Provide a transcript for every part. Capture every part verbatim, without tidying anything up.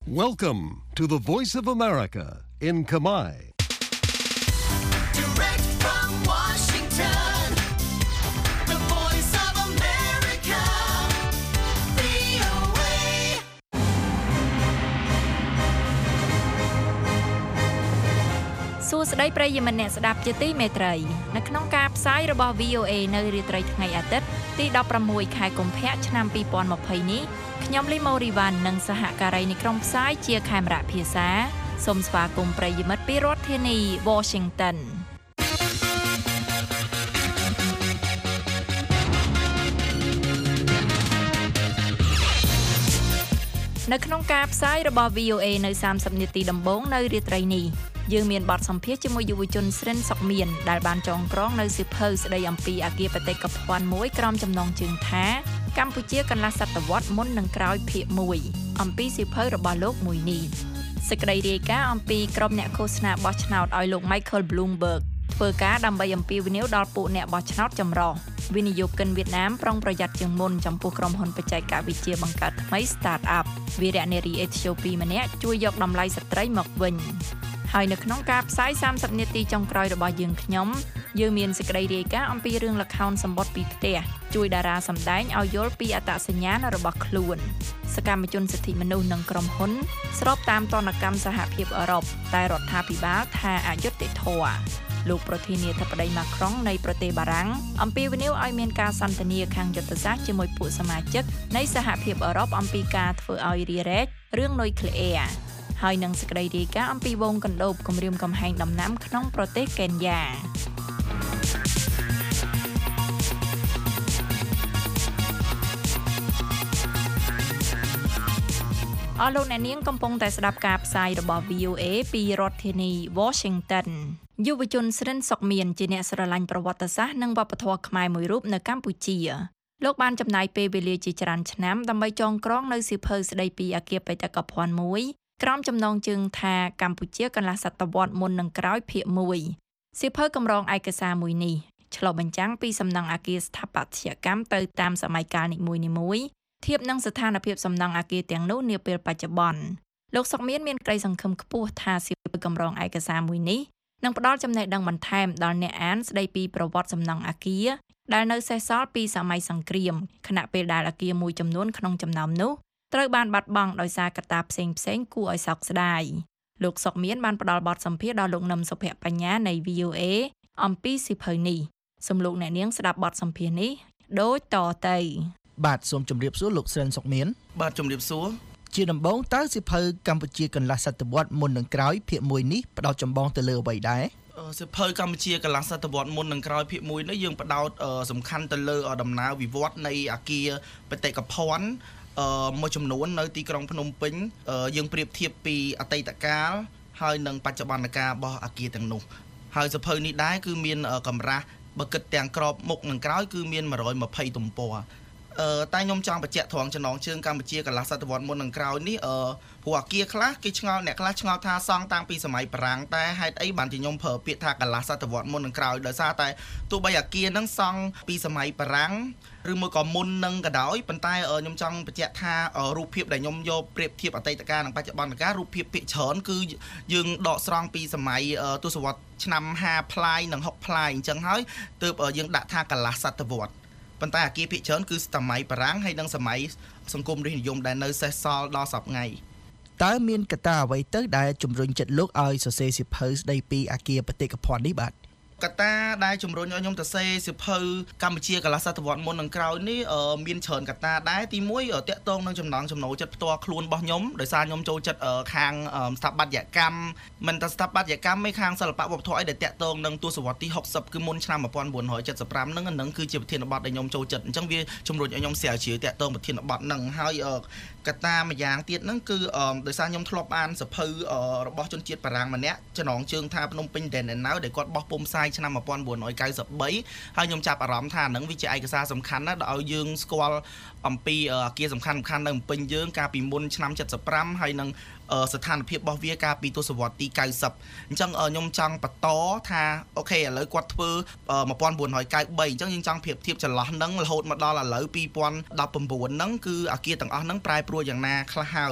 Welcome to the Voice of America in Kamai. Direct from Washington, the Voice of America, វី អូ เอ សួស្តីប្រិយមិត្តអ្នកស្ដាប់ជាទីមេត្រីនៅក្នុងការផ្សាយរបស់ វី អូ เอ នៅរាត្រីថ្ងៃអាទិត្យទីដប់ប្រាំមួយខែកុម្ភៈឆ្នាំពីរពាន់ម្ភៃនេះខ្ញុំលីម៉ូរីវ៉ាន់និងសហការីនៃក្រុមផ្សាយជាខេមរៈភាសាសូមស្វាគមន៍ប្រិយមិត្តពីរដ្ឋធានី Washington នៅក្នុងការផ្សាយរបស់ វី អូ เอ នៅសាមសិបនាទីដំបូងនៅរាត្រីនេះយើងមានបទសម្ភាសន៍ជាមួយយុវជនស្រិនសុកមានដែលបានចងក្រងនៅសៀវភៅស្ដីអំពីអគារបេតិកភណ្ឌមួយក្រោមចំណងជើងថាកម្ពុជាកន្លះសតវត្សមុននិងក្រោយភាគមួយអំពីសៀវភៅរបស់លោកមួយនេះសេចក្តីរាយការណ៍អំពីក្រុមអ្នកឃោសនាបោះឆ្នោតឲ្យលោក Michael Bloomberg ធ្វើការដើម្បីអំពាវនាវដល់ពួកអ្នកបោះឆ្នោតចម្រុះវិនិយោគិនវៀតណាមប្រុងប្រយ័ត្នជាងមុនចំពោះក្រុមហ៊ុនបច្ចេកវិទ្យាបង្កើតថ្មី Start-up វីរៈនារីអេធីអូពីម្នាក់ជួយយកតម្លៃស្ត្រីមកវិញហើយនៅក្នុងការផ្សាយសាមសិបនាទីចុងក្រោយរបស់យើងខ្ញុំយើងមានសេចក្តីរាយការណ៍អំពីរឿងល្ខោនសម្បត្តិពីផ្ទះជួយតារាសម្ដែងឲ្យយល់ពីអត្តសញ្ញាណរបស់ខ្លួនសកម្មជនសិទ្ធិមនុស្សនិងក្រុមហ៊ុនស្របតាមទណ្ឌកម្មសហភាពអឺរ៉ុបតែរដ្ឋាភិបាលថាអយុត្តិធម៌លោកប្រធានាធិបតីម៉ាក្រុងនៃប្រទេសបារាំងអំពាវនាវឲ្យមានការសន្ទនាខាងយុទ្ធសាស្ត្រជាមួយពួកសមាជិកនៃសហភាពអឺរ៉ុបអំពីការធ្វើឲ្យរារែករឿងនុយក្លេអ៊ែរហើយនឹងសេចក្តីរាយការណ៍អំពីវងកណ្ដូបគម្រាមកំហែងដំណាំក្នុងប្រទេសកេនយ៉ាអស់លោកអ្នកនាងកំពុងតែស្ដាប់ការផ្សាយរបស់ វី អូ เอ ពីរដ្ឋធានី Washington យុវជនស្រិនសុកមានជាអ្នកស្រឡាញ់ប្រវត្តិសាស្ត្រនិងវប្បធម៌ខ្មែរមួយរូបនៅកម្ពុជាលោកបានចំណាយពេលវេលាជាច្រើនឆ្នាំដើម្បីចងក្រងនៅសៀវភៅស្ដីពីអគារបេតិកភណ្ឌមួយក្រោមចំណងជើងថាកម្ពុជាកន្លះសតវត្សមុននិងក្រោយភាគមួយសៀវភៅកម្រងឯកសារមួយនេះឆ្លុះបញ្ចាំងពីសំណង់អគារស្ថាបត្យកម្មទៅតាមសម័យកាលនីមួយៗធៀបនឹងស្ថានភាពសំណង់អគារទាំងនោះនាពេលបច្ចុប្បន្នលោកសុកមានមានក្តីសង្ឃឹមខ្ពស់ថាសៀវភៅកម្រងឯកសារមួយនេះនឹងផ្ដល់ចំណេះដឹងបន្ថែមដល់អ្នកអានស្ដីពីប្រវត្តិសំណង់អគារដែលនៅសេសសល់ពីសម័យសង្គ្រាមខណៈពេលដែលអគារមួយចំនួនក្នុងចំណោមនោះត្រូវបានបាត់បង់ដោយសារកត្តាផ្សេងៗគួរឲ្យសោកស្ដាយលោកសុកមានបានផ្ដល់បទសម្ភាសន៍ដល់លោកនឹមសុភ័ក្របញ្ញានៃ វី អូ เอ អំពីសៀវភៅនេះសូមលោកអ្នកនាងស្ដាប់បទសម្ភាសន៍នេះដូចតទៅបាទសូមជម្រាបសួរលោកស្រិនសុកមានបាទជម្រាបសួរជាដំបូងតើសៀវភៅកម្ពុជាកន្លះសតវត្សមុននិងក្រោយភាគមួយនេះផ្ដោតចម្បងទៅលើអ្វីដែរសៀវភៅកម្ពុជាកន្លះសតវត្សមុននិងក្រោយភាគមួយនេះយើងផ្ដោតសំខាន់ទៅលើដំណើរវិវត្តនៃអគារបេតិកភណ្ឌអឺមួយចំនួននៅទីក្រុងភ្នំពេញយើងប្រៀបធៀបពីអតីតកាលហើយនិងបច្ចុប្បន្នកាលរបស់អគារទាំងនោះហើយសៀវភៅនេះដែរគឺមានកម្រាស់បើគិតទាំងក្របមុខនិងក្រោយគឺមានមួយរយម្ភៃទំព័រអឺតែខ្ញុំចង់បញ្ជាក់ត្រង់ចំណងជើងកម្ពុជាកន្លះសតវត្សមុននិងក្រោយនេះអឺព្រោះអគារខ្លះគេឆ្ងល់អ្នកខ្លះឆ្ងល់ថាសង់តាំងពីសម័យបារាំងតែហេតុអីបានជាខ្ញុំប្រើពាក្យថាកន្លះសតវត្សមុននិងក្រោយដោយសារតែទោះបីអគារហ្នឹងសង់ពីសម័យបារាំងឬមួយក៏មុននឹងក៏ដោយប៉ុន្តែខ្ញុំចង់បញ្ជាក់ថារូបភាពដែលខ្ញុំយកប្រៀបធៀបអតីតកាលនិងបច្ចុប្បន្នកាលរូបភាពភាគច្រើនគឺយើងដកស្រង់ពីសម័យទសវត្សរ៍ឆ្នាំห้าផ្លាយនិងหกផ្លាយអញ្ចឹងហើយទើបយើងដាក់ថាកន្លះសតវត្សប៉ុន្តែអគារភាគច្រើនគឺសម័យបារាំងហើយនិងសម័យសង្គមរាស្ត្រនិយមដែលនៅសេសសល់ដល់សប្តាហ៍ថ្ងៃតើមានកត្តាអ្វីទៅដែលជំរុញចិត្តលោកឲ្យសរសេរសៀវភៅស្ដីពីអគារបេតិកភណ្ឌនេះបាទកត្តាដែលជំរុញឲ្យខ្ញុំទៅសេសៀវភៅកម្ពុជាកន្លះសតវត្សមុននិងក្រោយនេះមានច្រើនកត្តាដែរទីមួយតាក់ទងនឹងចំណងចំណូលចិត្តផ្ទាល់ខ្លួនរបស់ខ្ញុំដោយសារខ្ញុំចូលចិត្តខាងស្ថាបត្យកម្មមិនតែស្ថាបត្យកម្មទេខាងសិល្បៈវប្បធម៌អីដែលតាក់ទងនឹងទសវត្សរ៍ទីหกสิบគឺមុនឆ្នាំnineteen seventy-fiveហ្នឹងហ្នឹងគឺជាប្រធានបទដែលខ្ញុំចូលចិត្តអញ្ចឹងវាជំរុញឲ្យខ្ញុំស្រាវជ្រាវតាក់ទងប្រធានបទហ្នឹងហើយកត្តាម្យ៉ាងទៀតហ្នឹងគឺដោយសារខ្ញុំធ្លាប់អានសៀវភៅរបស់ជនជាតិបារាំងម្នាក់ចំណងជើងថាភ្នំពេញ Then and Now ដែលគាត់បោះពុម្ពផ្សាយឆ្នាំnineteen ninety-three ហើយខ្ញុំចាប់អារម្មណ៍ថាហ្នឹងវាជាឯកសារសំខាន់ណាស់ដែលឲ្យយើងស្គាល់អំពីអគារសំខាន់ៗនៅភ្នំពេញយើងកាលពីមុនឆ្នាំseventy-fiveហើយនឹងស្ថានភាពរបស់វាកាលពីទសវត្សរ៍ទីninetyអញ្ចឹងខ្ញុំចង់បន្តថាអូខេឥឡូវគាត់ធ្វើnineteen ninety-threeអញ្ចឹងយើងចង់ប្រៀបធៀបចន្លោះហ្នឹងរហូតមកដល់ឥឡូវtwenty nineteenហ្នឹងគឺអគារទាំងអស់ហ្នឹងប្រែប្រួលយ៉ាងណាខ្លះហើយអ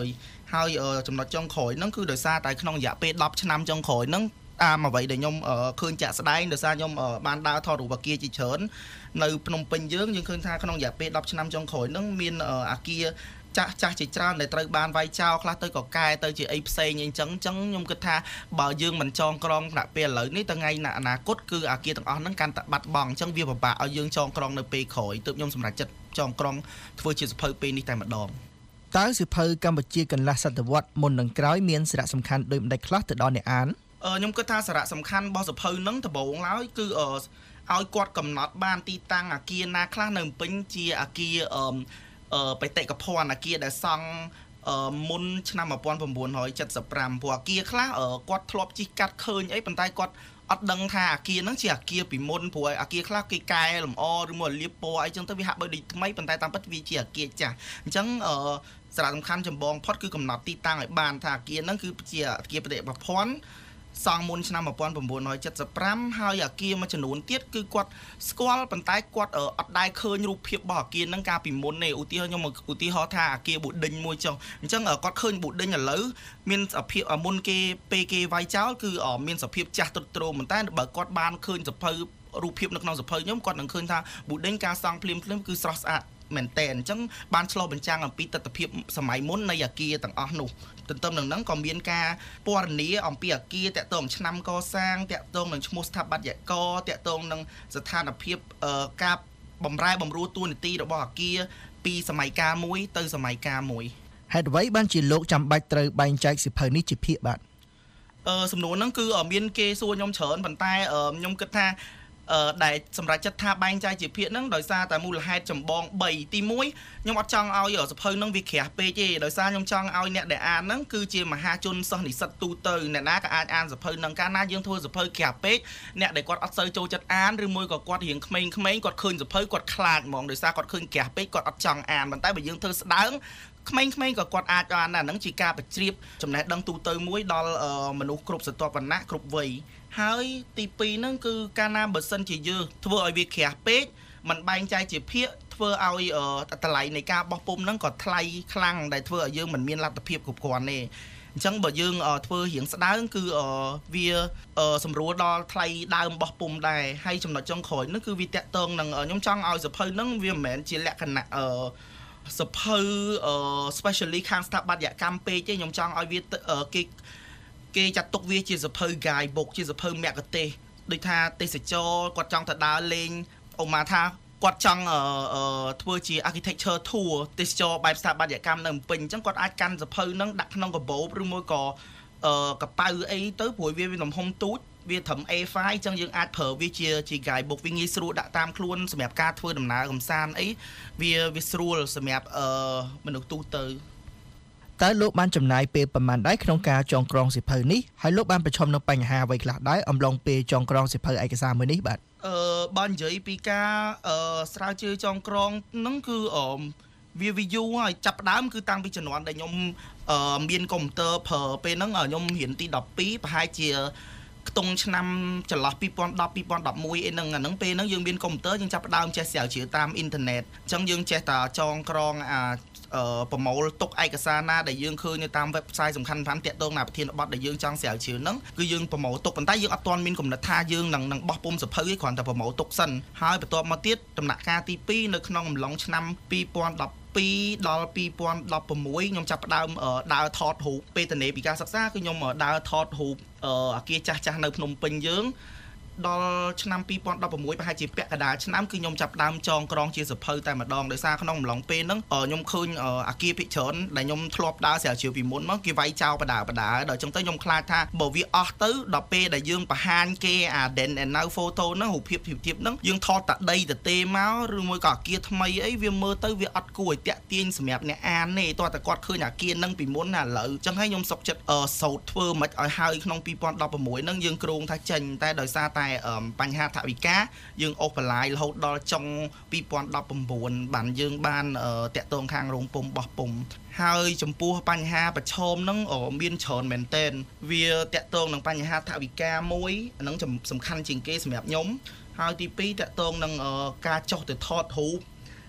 ហើយចំណុចចុងក្រោយហ្នឹងគឺដោយសារតែក្នុងរយៈពេល10ឆ្នាំចុងក្រោយហ្នឹងតាមអ្វីដែលខ្ញុំឃើញចាក់ស្ដែងដោយសារខ្ញុំបានដើរថតរូបអគារជាច្រើននៅភ្នំពេញយើងយើងឃើញថាក្នុងរយៈពេល10ឆ្នាំចុងក្រោយហ្នឹងមានអគារចាស់ចាស់ជាច្រើនដែលត្រូវបានវាយចោលខ្លះទៅក៏កែទៅជាអីផ្សេងអីចឹងចឹងខ្ញុំគិតថាបើយើងមិនចងក្រងដាក់ពេលឥឡូវនេះថ្ងៃអនាគតគឺអគារទាំងអស់ហ្នឹងកាន់តែបាត់បង់អញ្ចឹងវាពិបាកឲ្យយើងចងក្រងនៅពេលក្រោយទើបខ្ញុំសម្រេចចិត្តចងក្រងធ្វើជាសភៅពេលនេះតែម្ដងតើសៀវភៅកម្ពុជាកន្លះសតវត្សមុននឹងក្រោយមានសារៈសំខាន់ដូចម្ដេចខ្លះទៅដល់អ្នកអានខ្ញុំគិតថាសារៈសំខាន់របស់សភៅហ្នឹងដំបូងឡើយគឺឲ្យគាត់កំណត់បានទីតាំងអគារណាខ្លះនៅភ្នំពេញជាអគារអឺបេតិកភណ្ឌអគារដែលសង់មុនឆ្នាំmột nghìn chín trăm七十五ព្រោះអគារខ្លះគាត់ធ្លាប់ជិះកាត់ឃើញអីប៉ុន្តែគាត់អត់ដឹងថាអគារហ្នឹងជាអគារពីមុនព្រោះអគារខ្លះគេកែលម្អឬមកលាបពណ៌អីចឹងទៅវាហាក់បីដូចថ្មីប៉ុន្តែតាមពិតវាជាអគារចាស់អញ្ចឹងសារៈសំខាន់ចម្បងផុតគឺកំណត់ទីតាំងឲ្យបានថាអគារហ្នឹងគឺជាអគារបេតិកភណ្ឌសង់មុនឆ្នាំmột nghìn chín trăm七十五ហើយអគារមួយចំនួនទៀតគឺគាត់ស្គាល់ប៉ុន្តែគាត់អត់ដែរឃើញរូបភាពរបស់អគារហ្នឹងកាលពីមុនទេឧទាហរណ៍ខ្ញុំឧទាហរណ៍ថាអគារប៊ូឌិញមួយចុះអញ្ចឹងគាត់ឃើញប៊ូឌិញឥឡូវមានសភាពមុនគេពេលគេវាយចោលគឺមានសភាពចាស់ទ្រុឌទ្រោមប៉ុន្តែបើគាត់បានឃើញសភៅរូបភាពនៅក្នុងសភៅខ្ញុំគាត់នឹងឃើញថាប៊ូឌិញការសង់ភ្លាមភ្លាមគឺស្រស់ស្អាតមែនតើអញ្ចឹងបានឆ្លុះបញ្ចាំងអំពីទស្សនវិជ្ជាសម័យមុននៃអគារទាំងអស់នោះទន្ទឹមនឹងហ្នឹងក៏មានការពណ៌នាអំពីអគារតាក់ទងឆ្នាំកសាងតាក់ទងនឹងឈ្មោះស្ថាបត្យករតាក់ទងនឹងស្ថានភាពការបំរែបំរួលតួនាទីរបស់អគារពីសម័យកាលមួយទៅសម័យកាលមួយហេតុអ្វីបានជាលោកចាំបាច់ត្រូវបែងចែកសៀវភៅនេះជាភាគបាទអឺសំណួរហ្នឹងគឺមានគេសួរខ្ញុំច្រើនប៉ុន្តែខ្ញុំគិតថាអឺដែលសម្រាប់ចិត្តថាបែងចែកជាភាគហ្នឹងដោយសារតែមូលហេតុចម្បងបីទីមួយខ្ញុំអត់ចង់ឲ្យសភៅហ្នឹងវាក្រាស់ពេកទេដោយសារខ្ញុំចង់ឲ្យអ្នកដែលអានហ្នឹងគឺជាមហាជនសិស្សនិស្សិតទូទៅអ្នកណាក៏អាចអានសភៅហ្នឹងកាលណាយើងធ្វើសភៅក្រាស់ពេកអ្នកដែលគាត់អត់សូវចូលចិត្តអានឬមួយក៏គាត់រៀងក្មេងៗគាត់ឃើញសភៅគាត់ខ្លាចហ្មងដោយសារគាត់ឃើញក្រាស់ពេកគាត់អត់ចង់អានប៉ុន្តែបើយើងធ្វើស្ដើងក្មេងៗក៏គាត់អាចអានដែរហ្នឹងជាការបញ្ជ្រាបចំណេះដឹងទូទៅមួយដល់មនុស្សគ្រប់ស្រទាប់វណ្ណៈគ្រប់វ័យហើយទីពីរហ្នឹងគឺកាលណាបើសិនជាយើងធ្វើឲ្យវាក្រាស់ពេកมันបែងចែកជាភាគធ្វើឲ្យតម្លៃនៃការបោះពុម្ពហ្នឹងក៏ថ្លៃខ្លាំងដែលធ្វើឲ្យយើងមិនមានលទ្ធភាពគ្រប់គ្រាន់ទេអញ្ចឹងបើយើងធ្វើរៀងស្ដើងគឺវាសម្រួលដល់ថ្លៃដើមបោះពុម្ពដែរហើយចំណុចចុងក្រោយហ្នឹងគឺវាតាក់ទងនឹងខ្ញុំចង់ឲ្យសភៅហ្នឹងវាមិនមែនជាលក្ខណៈសភៅ specially ខាងស្ថាបត្យកម្មពេកទេខ្ញុំចង់ឲ្យវាគេគេចាត់ទុកវាជាសភៅ guide book ជាសភៅមគ្គុទ្ទេសក៍ដូចថាទេសចរគាត់ចង់ទៅដើរលេងឧបមាថាគាត់ចង់ធ្វើជា architecture tour ទេសចរបែបស្ថាបត្យកម្មនៅភ្នំពេញអញ្ចឹងគាត់អាចកាន់សភៅហ្នឹងដាក់ក្នុងកាបូបឬមួយក៏កប៉ៅអីទៅព្រោះវាមានទំហំទូចវាត្រឹម A ហ្វាយ អញ្ចឹងយើងអាចប្រើវាជាជា guide book វាងាយស្រួលដាក់តាមខ្លួនសម្រាប់ការធ្វើដំណើរកម្សាន្តអីវាវាស្រួលសម្រាប់មនុស្សទូទៅតើលោកបានចំណាយពេលប្រមាណដែរក្នុងការចងក្រងសៀវភៅនេះហើយលោកបានប្រឈមនឹងបញ្ហាអ្វីខ្លះដែរអំឡុងពេលចងក្រងសៀវភៅឯកសារមួយនេះបាទអឺបើនិយាយពីការស្រាវជ្រាវចងក្រងហ្នឹងគឺវាវាយូរហើយចាប់ផ្ដើមគឺតាំងពីជំនាន់ដែលខ្ញុំមានកុំព្យូទ័រប្រើពេលហ្នឹងខ្ញុំរៀនទីដប់ពីរប្រហែលជាខ្ទង់ឆ្នាំចន្លោះពីរពាន់ដប់ ពីរពាន់ដប់មួយអីហ្នឹងអាហ្នឹងពេលហ្នឹងយើងមានកុំព្យូទ័រយើងចាប់ផ្ដើមចេះស្រាវជ្រាវតាមអ៊ីនធឺណិតអញ្ចឹងយើងចេះតែចងក្រងអាប្រមូលទុកឯកសារណាដែលយើងឃើញនៅតាម website សំខាន់ៗតាក់ទងនឹងប្រធានបទដែលយើងចង់ស្រាវជ្រាវហ្នឹងគឺយើងប្រមូលទុកប៉ុន្តែយើងអត់ទាន់មានគំនិតថាយើងនឹងនឹងបោះពុម្ពសភៅទេគ្រាន់តែប្រមូលទុកសិនហើយបន្ទាប់មកទៀតដំណាក់កាលទីពីរនៅក្នុងអំឡុងឆ្នាំពីរពាន់ដប់ពីរដល់ពីរពាន់ដប់ប្រាំមួយខ្ញុំចាប់ផ្ដើមដើរថតរូបពេលតនេពីការសិក្សាគឺខ្ញុំដើរថតរូបអគារចាស់ចាស់នៅភ្នំពេញយើងដល់ឆ្នាំពីរពាន់ដប់ប្រាំមួយប្រហែលជាពាក់កណ្ដាលឆ្នាំគឺខ្ញុំចាប់ដើមចងក្រងជាសភៅតែម្ដងដោយសារក្នុងអំឡុងពេលហ្នឹងខ្ញុំឃើញអគារភិកច្រើនដែលខ្ញុំធ្លាប់ដើរស្រាវជ្រាវពីមុនមកគេវាយចោលបដាបដាដល់អញ្ចឹងទៅខ្ញុំខ្លាចថាបើវាអស់ទៅដល់ពេលដែលយើងបង្ហាញគេអា then and now photo ហ្នឹងរូបភាពភាពហ្នឹងយើងថតតាដីតទេមកឬមួយក៏អគារថ្មីអីវាមើលទៅវាអត់គួរឲ្យតាក់ទាញសម្រាប់អ្នកអានទេតោះតែគាត់ឃើញអគារហ្នឹងពីមុនណាឥឡូវអញ្ចឹងហើយខ្ញុំសុកចិត្តសោតធ្វើមិនឲ្យហើយក្នុងពីរពាន់ដប់ប្រាំមួយហ្នឹងយើងគ្រោងថាចេញតែដោយសារតែបញ្ហាថវិកាយើងអូសបន្លាយរហូតដល់ចុងពីរពាន់ដប់ប្រាំបួនបានយើងបានតាក់ទងខាងរោងពុម្ពបោះពុម្ពហើយចំពោះបញ្ហាប្រឈមហ្នឹងមានច្រើនមែនទែនវាតាក់ទងនឹងបញ្ហាថវិកាមួយហ្នឹងសំខាន់ជាងគេសម្រាប់ខ្ញុំហើយទីពីរតាក់ទងនឹងការចុះទៅថតរូប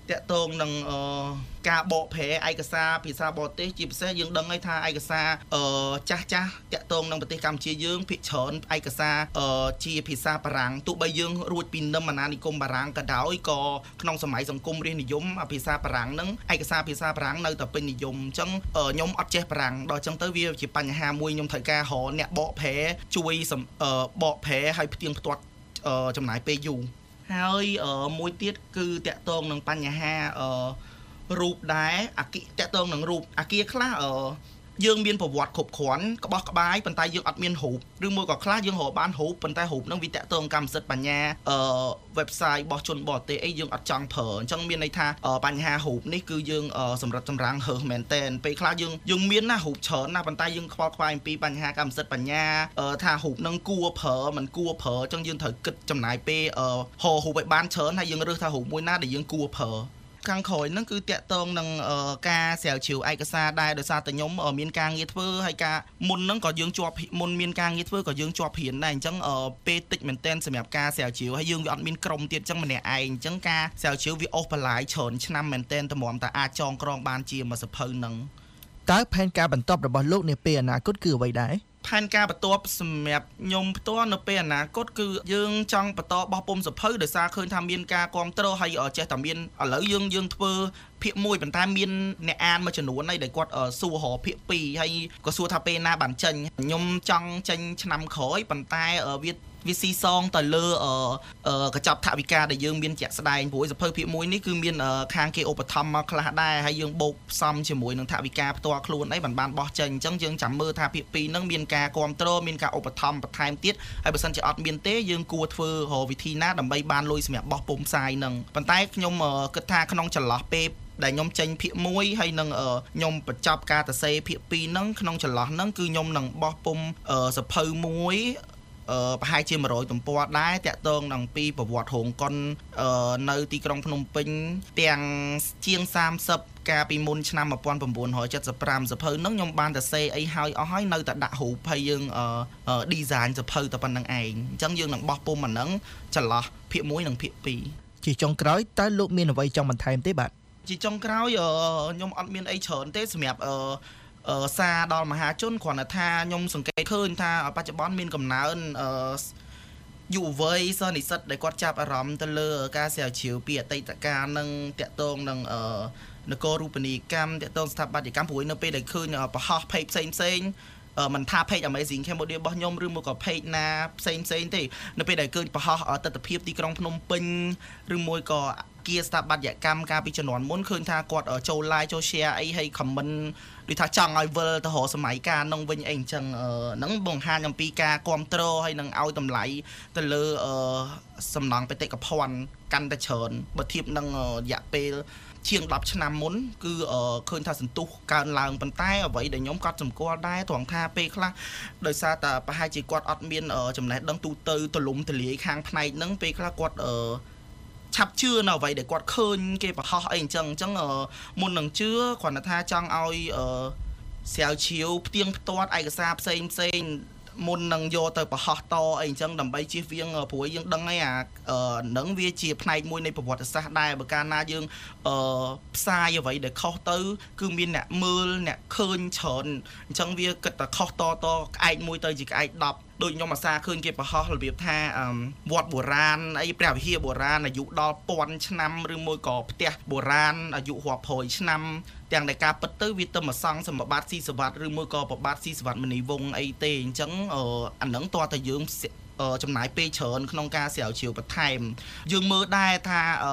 តាក់ទងនឹងការបកប្រែឯកសារភាសាបរទេសជាពិសេសយើងដឹងហើយថាឯកសារចាស់ចាស់តាក់ទងនឹងប្រទេសកម្ពុជាយើងភាគច្រើនឯកសារជាភាសាបារាំងទោះបីយើងរួចពីនឹមអាណានិគមបារាំងក៏ដោយក៏ក្នុងសម័យសង្គមរាស្ត្រនិយមភាសាបារាំងហ្នឹងឯកសារភាសាបារាំងនៅតែពេញនិយមអញ្ចឹងខ្ញុំអត់ចេះបារាំងដល់អញ្ចឹងទៅវាជាបញ្ហាមួយខ្ញុំត្រូវការរកអ្នកបកប្រែជួយបកប្រែឲ្យផ្ទៀងផ្ទាត់ចំណាយពេលយូរហើយមួយទៀតគឺតាក់ទងនឹងបញ្ហារូបដែរអាគិតាក់ទងនឹងរូបអាគារខ្លះយើងមានប្រវត្តិគ្រប់គ្រាន់ក្បោះក្បាយប៉ុន្តែយើងអត់មានរូបឬមួយក៏ខ្លះយើងរកបានរូបប៉ុន្តែរូបហ្នឹងវាតាក់ទងកម្មសិទ្ធិបញ្ញាអឺ website របស់ជនបរទេសអីយើងអត់ចង់ប្រើអញ្ចឹងមានន័យថាបញ្ហារូបនេះគឺយើងសម្រាប់ចម្រាំងហើសមែនតែនពេលខ្លះយើងយើងមានណារូបច្រើនណាប៉ុន្តែយើងខ្វល់ខ្វាយអំពីបញ្ហាកម្មសិទ្ធិបញ្ញាថារូបហ្នឹងគួរប្រើមិនគួរប្រើអញ្ចឹងយើងត្រូវគិតចំណាយពេលហៅរូបឲ្យបានច្រើនហើយយើងរើសថារូបមួយណាដែលយើងគួរប្រើខាងក្រោយហ្នឹងគឺតាក់ទងនឹងការស្រាវជ្រាវឯកសារដែរដោយសារតែខ្ញុំមានការងារធ្វើហើយការមុនហ្នឹងក៏យើងជាប់មុនមានការងារធ្វើក៏យើងជាប់រៀនដែរអញ្ចឹងពេលតិចមែនតែនសម្រាប់ការស្រាវជ្រាវហើយយើងវាអត់មានក្រុមទៀតអញ្ចឹងម្នាក់ឯងអញ្ចឹងការស្រាវជ្រាវវាអូសបន្លាយច្រើនឆ្នាំមែនតែនតម្រាំតែអាចចងក្រងបានជាមួយសភៅហ្នឹងតើផែនការបន្តរបស់លោកនាពេលអនាគតគឺអ្វីដែរផែនការបន្ទាប់សម្រាប់ខ្ញុំផ្ទាល់នៅពេលអនាគតគឺយើងចង់បន្តបោះពុម្ពសភៅដោយសារឃើញថាមានការគ្រប់គ្រងហើយចេះតែមានឥឡូវយើងយើងធ្វើភាគមួយប៉ុន្តែមានអ្នកអានមួយចំនួនហើយដែលគាត់សួររកភាគពីរហើយក៏សួរថាពេលណាបានចេញខ្ញុំចង់ចេញឆ្នាំក្រោយប៉ុន្តែវាវាស៊ីសងទៅលើកញ្ចប់ថវិកាដែលយើងមានជាក់ស្ដែងព្រោះសភៅភាគមួយនេះគឺមានខាងគេឧបត្ថម្ភមកខ្លះដែរហើយយើងបូកផ្សំជាមួយនឹងថវិកាផ្ទាល់ខ្លួនអីបានបានបោះចេញអញ្ចឹងយើងចាំមើលថាភាគពីរហ្នឹងមានការគ្រប់គ្រងមានការឧបត្ថម្ភបន្ថែមទៀតហើយបើសិនជាអត់មានទេយើងគួរធ្វើរកវិធីណាដើម្បីបានលុយសម្រាប់បោះពុម្ពផ្សាយហ្នឹងប៉ុន្តែខ្ញុំគិតថាក្នុងចន្លោះពេលដែលខ្ញុំចេញភាគមួយហើយនឹងខ្ញុំបញ្ចប់ការសរសេរភាគពីរហ្នឹងក្នុងចន្លោះហ្នឹងគឺខ្ញុំនឹងបោះពុម្ពសភៅមួយប្រហែលជាone hundredទំព័រដែរតាក់ទងនឹងពីប្រវត្តិរោងកុននៅទីក្រុងភ្នំពេញទាំងជាងthirtyកាលពីមុនឆ្នាំnineteen seventy-fiveសភៅហ្នឹងខ្ញុំបានតែសេអីហើយអស់ហើយនៅតែដាក់រូបហើយយើង design សភៅតែប៉ុណ្្នឹងឯងអញ្ចឹងយើងនឹងបោះពុម្ពអាហ្នឹងចន្លោះភាគoneនិងភាគtwo ជាចុងក្រោយតើលោកមានអ្វីចង់បន្ថែមទេបាទជាចុងក្រោយខ្ញុំអត់មានអីច្រើនទេសម្រាប់សារដល់មហាជនគ្រាន់តែថាខ្ញុំសង្កេតឃើញថាបច្ចុប្បន្នមានកំណើនយុវវ័យសិស្សនិស្សិតដែលគាត់ចាប់អារម្មណ៍ទៅលើការស្រាវជ្រាវពីអតីតកាលនឹងតាក់ទងនឹងនគររូបនីយកម្មតាក់ទងស្ថាបត្យកម្មព្រោះនៅពេលដែលឃើញប្រហោះเพจផ្សេងផ្សេងមិនថា page Amazing Cambodia របស់ខ្ញុំឬមួយក៏ page ណាផ្សេងផ្សេងទេនៅពេលដែលឃើញប្រហោះទស្សនវិជ្ជាទីក្រុងភ្នំពេញឬមួយក៏គាស្ថាបត្យកម្មកាលពីជំនាន់មុនឃើញថាគាត់ចូល like ចូល share អីហើយ comment ដូចថាចង់ឲ្យវិលទៅរកសម័យកាលនោះវិញអីអញ្ចឹងហ្នឹងបង្ហាញអំពីការគ្រប់គ្រងហើយនឹងឲ្យតម្លៃទៅលើសំណង់បេតិកភណ្ឌកាន់តែច្រើនបើធៀបនឹងរយៈពេលជាងtenឆ្នាំមុនគឺឃើញថាសន្ទុះកើនឡើងប៉ុន្តែអ្វីដែលខ្ញុំកត់សម្គាល់ដែរត្រង់ថាពេលខ្លះដោយសារតែប្រហែលជាគាត់អត់មានចំណេះដឹងទូទៅទលំទលាយខាងផ្នែកហ្នឹងពេលខ្លះគាត់ឆាប់ជឿនៅអ្វីដែលគាត់ឃើញគេប្រហោះអីអញ្ចឹងអញ្ចឹងមុននឹងជឿគ្រាន់តែថាចង់ឲ្យស្រាវជ្រាវផ្ទៀងផ្ទាត់ឯកសារផ្សេងផ្សេងមុននឹងយកទៅប្រហោះតអីអញ្ចឹងដើម្បីជៀសវាងព្រោះយើងដឹងហើយអានឹងវាជាផ្នែកមួយនៃប្រវត្តិសាស្ត្រដែរបើកាលណាយើងផ្សាយអ្វីដែលខុសទៅគឺមានអ្នកមើលអ្នកឃើញច្រើនអញ្ចឹងវាគិតតែខុសតតក្អែកមួយទៅជាក្អែកtenដូចខ្ញុំអាសាឃើញគេប្រហោះរបៀបថាវត្តបុរាណអីព្រះវិហារបុរាណអាយុដល់ពាន់ឆ្នាំឬមួយក៏ផ្ទះបុរាណអាយុរាប់រយឆ្នាំទាំងដែលការពិតទៅវាទៅមកសង់សម្បត្តិស៊ីសវត្តឬមួយក៏ប្របាទស៊ីសវត្តមនីវងអីទេអញ្ចឹងអានឹងតើតើយើងចំណាយពេលច្រើនក្នុងការស្រាវជ្រាវបន្ថែមយើងមើលដែរថា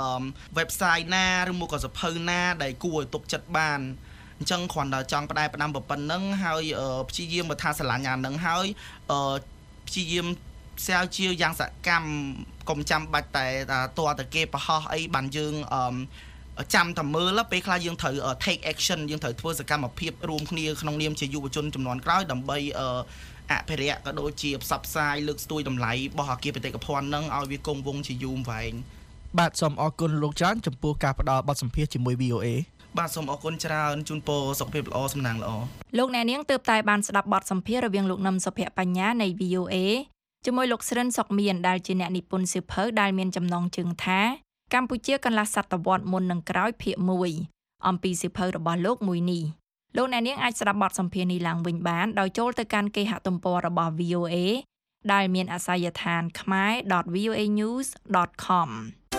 website ណាឬមួយក៏សភៅណាដែលគួរឲ្យទុកចិត្តបានអញ្ចឹងគ្រាន់តែចង់ផ្ដែផ្ដាំប៉ុណ្ណឹងហើយព្យាយាមថាស្រឡាញ់អានឹងហើយព្យាយាមស្រាវជ្រាវយ៉ាងសកម្មកុំចាំបាច់តែតើតើគេប្រហោះអីបានយើងចាំតែមើលពេលខ្លះយើងត្រូវ take action យើងត្រូវធ្វើសកម្មភាពរួមគ្នាក្នុងនាមជាយុវជនចំនួនក្រោយដើម្បីអភិរក្សក៏ដូចជាផ្សព្វផ្សាយលើកស្ទួយតម្លៃរបស់អគារបេតិកភណ្ឌនឹងឲ្យវាគង់វង្សជាយូរវែងបាទសូមអរគុណលោកច្រើនចំពោះការផ្ដល់បទសម្ភាសន៍ជាមួយ វី អូ เอបាទសូមអរគុណច្រើនជូនពរសុខភាពល្អសំណាងល្អលោកអ្នកនាងទើបតែបានស្ដាប់បទសម្ភាសន៍រវាងលោកនឹមសុភ័ក្របញ្ញានៃ វី អូ เอ ជាមួយលោកស្រិនសុកមានដែលជាអ្នកនិពន្ធសៀវភៅដែលមានចំណងជើងថាកម្ពុជាកន្លះសតវត្សមុននឹងក្រោយភាគមួយអំពីសិភៅរបស់លោកមួយនេះលោកអ្នកនាងអាចស្ដាប់បទសម្ភាសន៍នេះឡើងវិញបានដោយចូលទៅកាន់គេហទំព័ររបស់ វី អូ เอ ដែលមានអាសយដ្ឋាន khmer dot v o a news dot com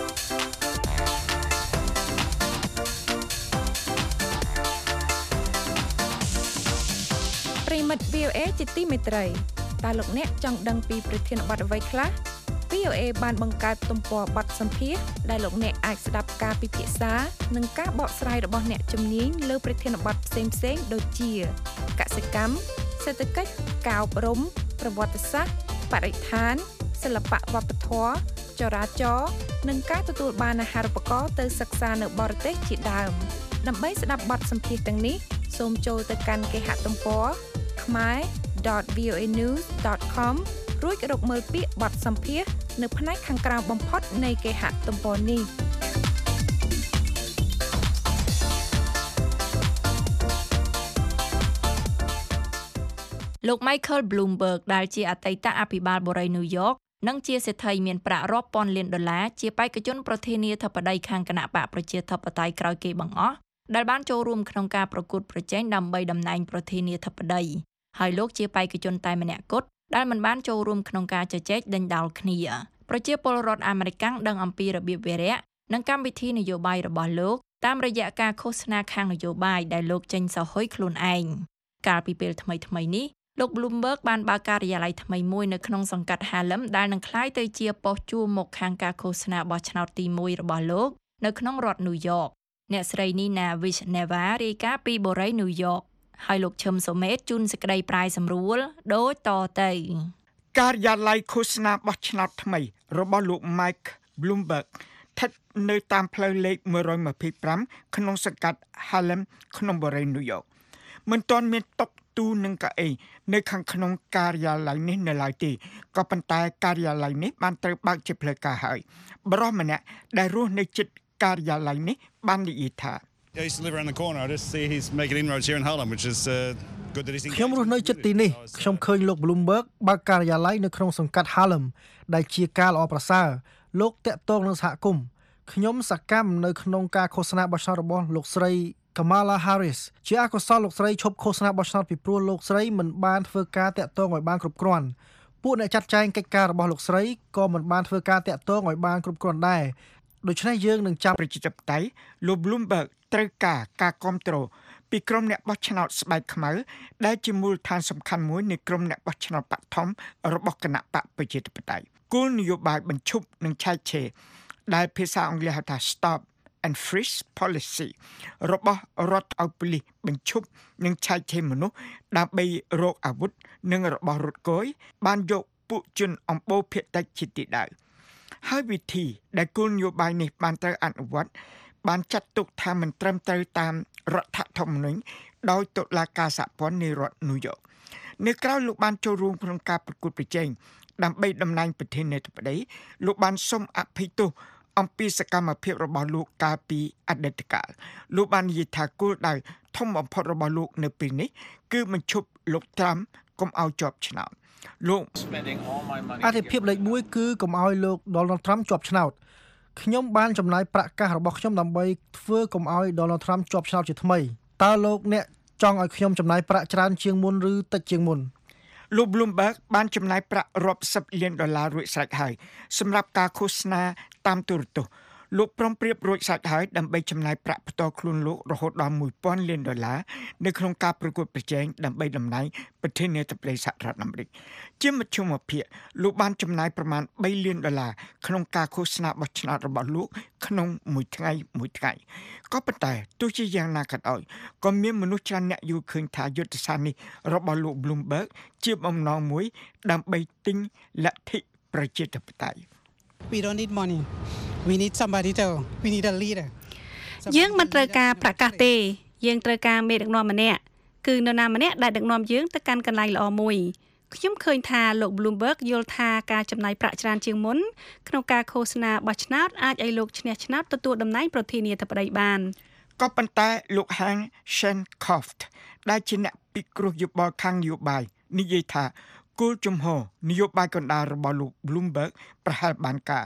ប្រិមិត្ត វី អូ เอ ជាទីមេត្រីតើលោកអ្នកចង់ដឹងពីប្រធានបទអ្វីខ្លះ វី អូ เอ បានបង្កើតទំព័របទសម្ភាសន៍ដែលលោកអ្នកអាចស្ដាប់ការពិភាក្សានិងការបកស្រាយរបស់អ្នកជំនាញលើប្រធានបទផ្សេងៗដូចជាកសិកម្មសេដ្ឋកិច្ចការអប់រំប្រវត្តិសាស្ត្របរិស្ថានសិល្បៈវប្បធម៌ចរាចរណ៍និងការទទួលបានអាហារូបករណ៍ទៅសិក្សានៅបរទេសជាដើមដើម្បីស្ដាប់បទសម្ភាសន៍ទាំងនេះសូមចូលទៅកាន់គេហទំព័រ khmer dot v o a news dot com រួចរកមើលពាក្យបទសម្ភាសន៍នៅផ្នែកខាងក្រោមបំផុតនៃគេហទំព័រនេះលោក Michael Bloomberg ដែលជាអតីតអភិបាលបូរីញូវយ៉កនិងជាសេដ្ឋីមានប្រាក់រាប់ពាន់លានដុល្លារជាបេក្ខជនប្រធានាធិបតីខាងគណៈបកប្រជាធិបតេយ្យក្រោយគេបង្អស់ដែលបានចូលរួមក្នុងការប្រកួតប្រជែងដើម្បីតំណែងប្រធានាធិបតីហើយលោកជាបេក្ខជនតែម្នាក់គត់ដែលមិនបានចូលរួមក្នុងការជជែកដេញដោលគ្នាប្រជាពលរដ្ឋអាមេរិកដឹងអំពីរបៀបវារៈនិងកម្មវិធីនយោបាយរបស់លោកតាមរយៈការឃោសនាខាងនយោបាយដែលលោកចេញសហុយខ្លួនឯងកាលពីពេលថ្មីៗនេះលោក Bloomberg បានបើកការិយាល័យថ្មីមួយនៅក្នុងសង្កាត់ Harlem ដែលនឹងក្លាយទៅជាប៉ុស្តិ៍ជួរមុខខាងការឃោសនាបោះឆ្នោតទីមួយរបស់លោកនៅក្នុងរដ្ឋញូវយ៉កអ្នកស្រី Nina Vishneva រាយការណ៍ពីបូរីញូវយ៉កហើយលោកឈឹមសូមេតជូនសេចក្តីប្រាយសម្រួលដូចតទៅការិយាល័យឃោសនាបោះឆ្នោតថ្មីរបស់លោក Mike Bloomberg ស្ថិតនៅតាមផ្លូវលេខone twenty-fiveក្នុងសង្កាត់ Harlem ក្នុងបូរីញូវយ៉កមិនទាន់មានតុទូនឹងកៅអីនៅខាងក្នុងការិយាល័យនេះនៅឡើយទេក៏ប៉ុន្តែការិយាល័យនេះបានត្រូវបើកជាផ្លូវការហើយបរិះម្នាក់ដែលរស់នៅជិតការិយាល័យនេះបាននិយាយថា I used to live around the corner. I just see he's making inroads here in Harlem, which is uh, good that he's engaged. ខ្ញុំរស់នៅជិតទីនេះខ្ញុំឃើញលោក Bloomberg បើកការិយាល័យនៅក្នុងសង្កាត់ Harlem ដែលជាការល្អប្រសើរលោកតាក់ទងនឹងសហគមន៍ខ្ញុំសកម្មនៅក្នុងការឃោសនាបោះឆ្នោតរបស់លោកស្រីKamala Harris ជាអកុសលលោកស្រីឈប់ឃោសនាបោះឆ្នោតពីព្រោះលោកស្រីមិនបានធ្វើការតាក់ទងឲ្យបានគ្រប់គ្រាន់ពួកអ្នកចាត់ចែងកិច្ចការរបស់លោកស្រីក៏មិនបានធ្វើការតាក់ទងឲ្យបានគ្រប់គ្រាន់ដែរដូច្នេះយើងនឹងចាប់ប្រជាធិបតេយ្យលោក Bloomberg ត្រូវការការគ្រប់គ្រងពីក្រុមអ្នកបោះឆ្នោតស្បែកខ្មៅដែលជាមូលដ្ឋានសំខាន់មួយនៃក្រុមអ្នកបោះឆ្នោតបឋមរបស់គណៈបកប្រជាធិបតេយ្យគោលនយោបាយបញ្ឈប់និងឆែកឆេរដែលភាសាអង់គ្លេសហៅថា Stop and Freeze Policy របស់រដ្ឋឲ្យប៉ូលីសបញ្ឈប់និងឆែកឆេរមនុស្សដើម្បីរកអាវុធនិងរបស់រត់គយបានយកពួកជនអំបូរភាគតិចជាទីដៅហើយវិធីដែលគោលនយោបាយនេះបានត្រូវអនុវត្តបានចាត់ទុកថាមិនត្រឹមត្រូវតាមរដ្ឋធម្មនុញ្ញដោយតុលាការសហព័ន្ធនៃរដ្ឋញូវយ៉កនៅក្រៅលោកបានចូលរួមក្នុងការប្រកួតប្រជែងដើម្បីតំណែងប្រធានាធិបតីលោកបានសូមអភ័យទោសអំពីសកម្មភាពរបស់លោកកាលពីអតីតកាលលោកបាននិយាយថាគោលដៅធំបំផុតរបស់លោកនៅពេលនេះគឺបញ្ឈប់លោកត្រាំកុំឲ្យជាប់ឆ្នោតលោកអធិភាពលេខមួយគឺកុំឲ្យលោក Donald Trump ជាប់ឆ្នោតខ្ញុំបានចំណាយប្រាក់កាសរបស់ខ្ញុំដើម្បីធ្វើកុំឲ្យ Donald Trump ជាប់ឆ្នោតជាថ្មីតើលោកអ្នកចង់ឲ្យខ្ញុំចំណាយប្រាក់ច្រើនជាងមុនឬតិចជាងមុនលោក Bloomberg បានចំណាយប្រាក់រាប់សិបលានដុល្លាររួចស្រេចហើយសម្រាប់ការឃោសនាតាមទូរទស្សន៍លោកព្រមព្រៀបរួចស្រេចហើយដើម្បីចំណាយប្រាក់ផ្ទាល់ខ្លួនលោករហូតដល់one thousandលានដុល្លារនៅក្នុងការប្រកួតប្រជែងដើម្បីតំណែងប្រធានាធិបតីសហរដ្ឋអាមេរិកជាមធ្យមភាគលោកបានចំណាយប្រមាណthreeលានដុល្លារក្នុងការឃោសនាបោះឆ្នោតរបស់លោកក្នុងមួយថ្ងៃមួយថ្ងៃក៏ប៉ុន្តែទោះជាយ៉ាងណាក៏ដោយក៏មានមនុស្សច្រើនអ្នកយល់ឃើញថាយុទ្ធសាស្ត្រនេះរបស់លោក Bloomberg ជាបំណងមួយដើម្បីទិញលទ្ធិប្រជាធិបតេយ្យ We don't need money. We need somebody to we need a leader. យើងមិនត្រូវការប្រកាសទេយើងត្រូវការមេដឹកនាំម្នាក់គឺនរណាម្នាក់ដែលដឹកនាំយើងទៅកាន់កន្លែងល្អមួយខ្ញុំឃើញថាលោក Bloomberg យល់ថាការចំណាយប្រាក់ច្រើនជាងមុនក្នុងការឃោសនាបោះឆ្នោតអាចឲ្យលោកឈ្នះឆ្នោតទទួលតំណែងប្រធានាធិបតីបានក៏ប៉ុន្តែលោក Hank Shenkoft ដែលជាអ្នកពិគ្រោះយោបល់ខាងនយោបាយនិយាយថាគោលជំហរនយោបាយកណ្ដាលរបស់លោក Bloomberg ប្រហែលបានការ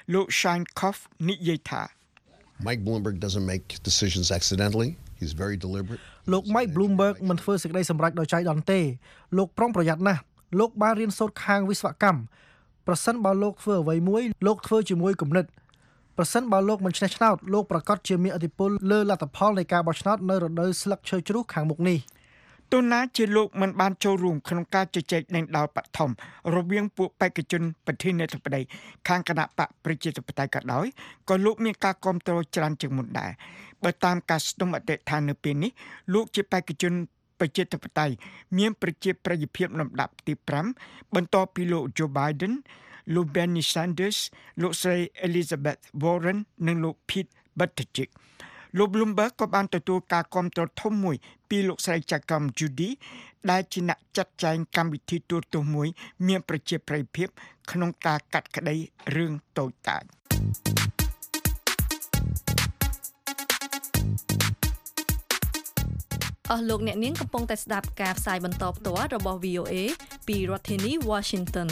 លោក Shine Koff និយាយថា Mike Bloomberg doesn't make decisions accidentally. He's very deliberate. លោក Mike Bloomberg មិនធ្វើសេចក្តីសម្រេចដោយចៃដន្យទេលោកប្រុងប្រយ័ត្នណាស់លោកបានរៀនសូត្រខាងវិស្វកម្មប្រសិនបើលោកធ្វើអ្វីមួយលោកធ្វើជាមួយគំនិតប្រសិនបើលោកមិនឆ្នះឆ្នោតលោកប្រកាសជាមានឥទ្ធិពលលើលទ្ធផលនៃការបោះឆ្នោតនៅរដូវស្លឹកឈើជ្រុះខាងមុខនេះទូណាជាលោកមិនបានចូលរួមក្នុងការជជែកដេញដោលបឋមរវាងពួកបេក្ខជនប្រធានាធិបតីខាងគណៈបកប្រជាធិបតេយ្យក៏ដោយក៏លោកមានការគាំទ្រច្រើនជាងមុនដែរបើតាមការស្ទង់អតិថាននៅពេលនេះលោកជាបេក្ខជនប្រជាធិបតេយ្យមានប្រជាប្រិយភាពលំដាប់ទីfiveបន្ទាប់ពីលោក Joe Biden លោក Bernie Sanders លោកស្រី Elizabeth Warren និងលោក Pete Buttigieg លោក Bloomberg ក៏បានទទួលការគាំទ្រធំមួយពីលោកស្រី Jacob Judy ដែលជាអ្នកចាត់ចែងកម្មវិធីទូរទស្សន៍មួយមានប្រជាប្រិយភាពក្នុងការកាត់ក្តីរឿងតូចតាចអស់លោកអ្នកនាងកំពុងតែស្ដាប់ការផ្សាយបន្តផ្ទាល់របស់ វី អូ เอ ពីរដ្ឋធានី Washington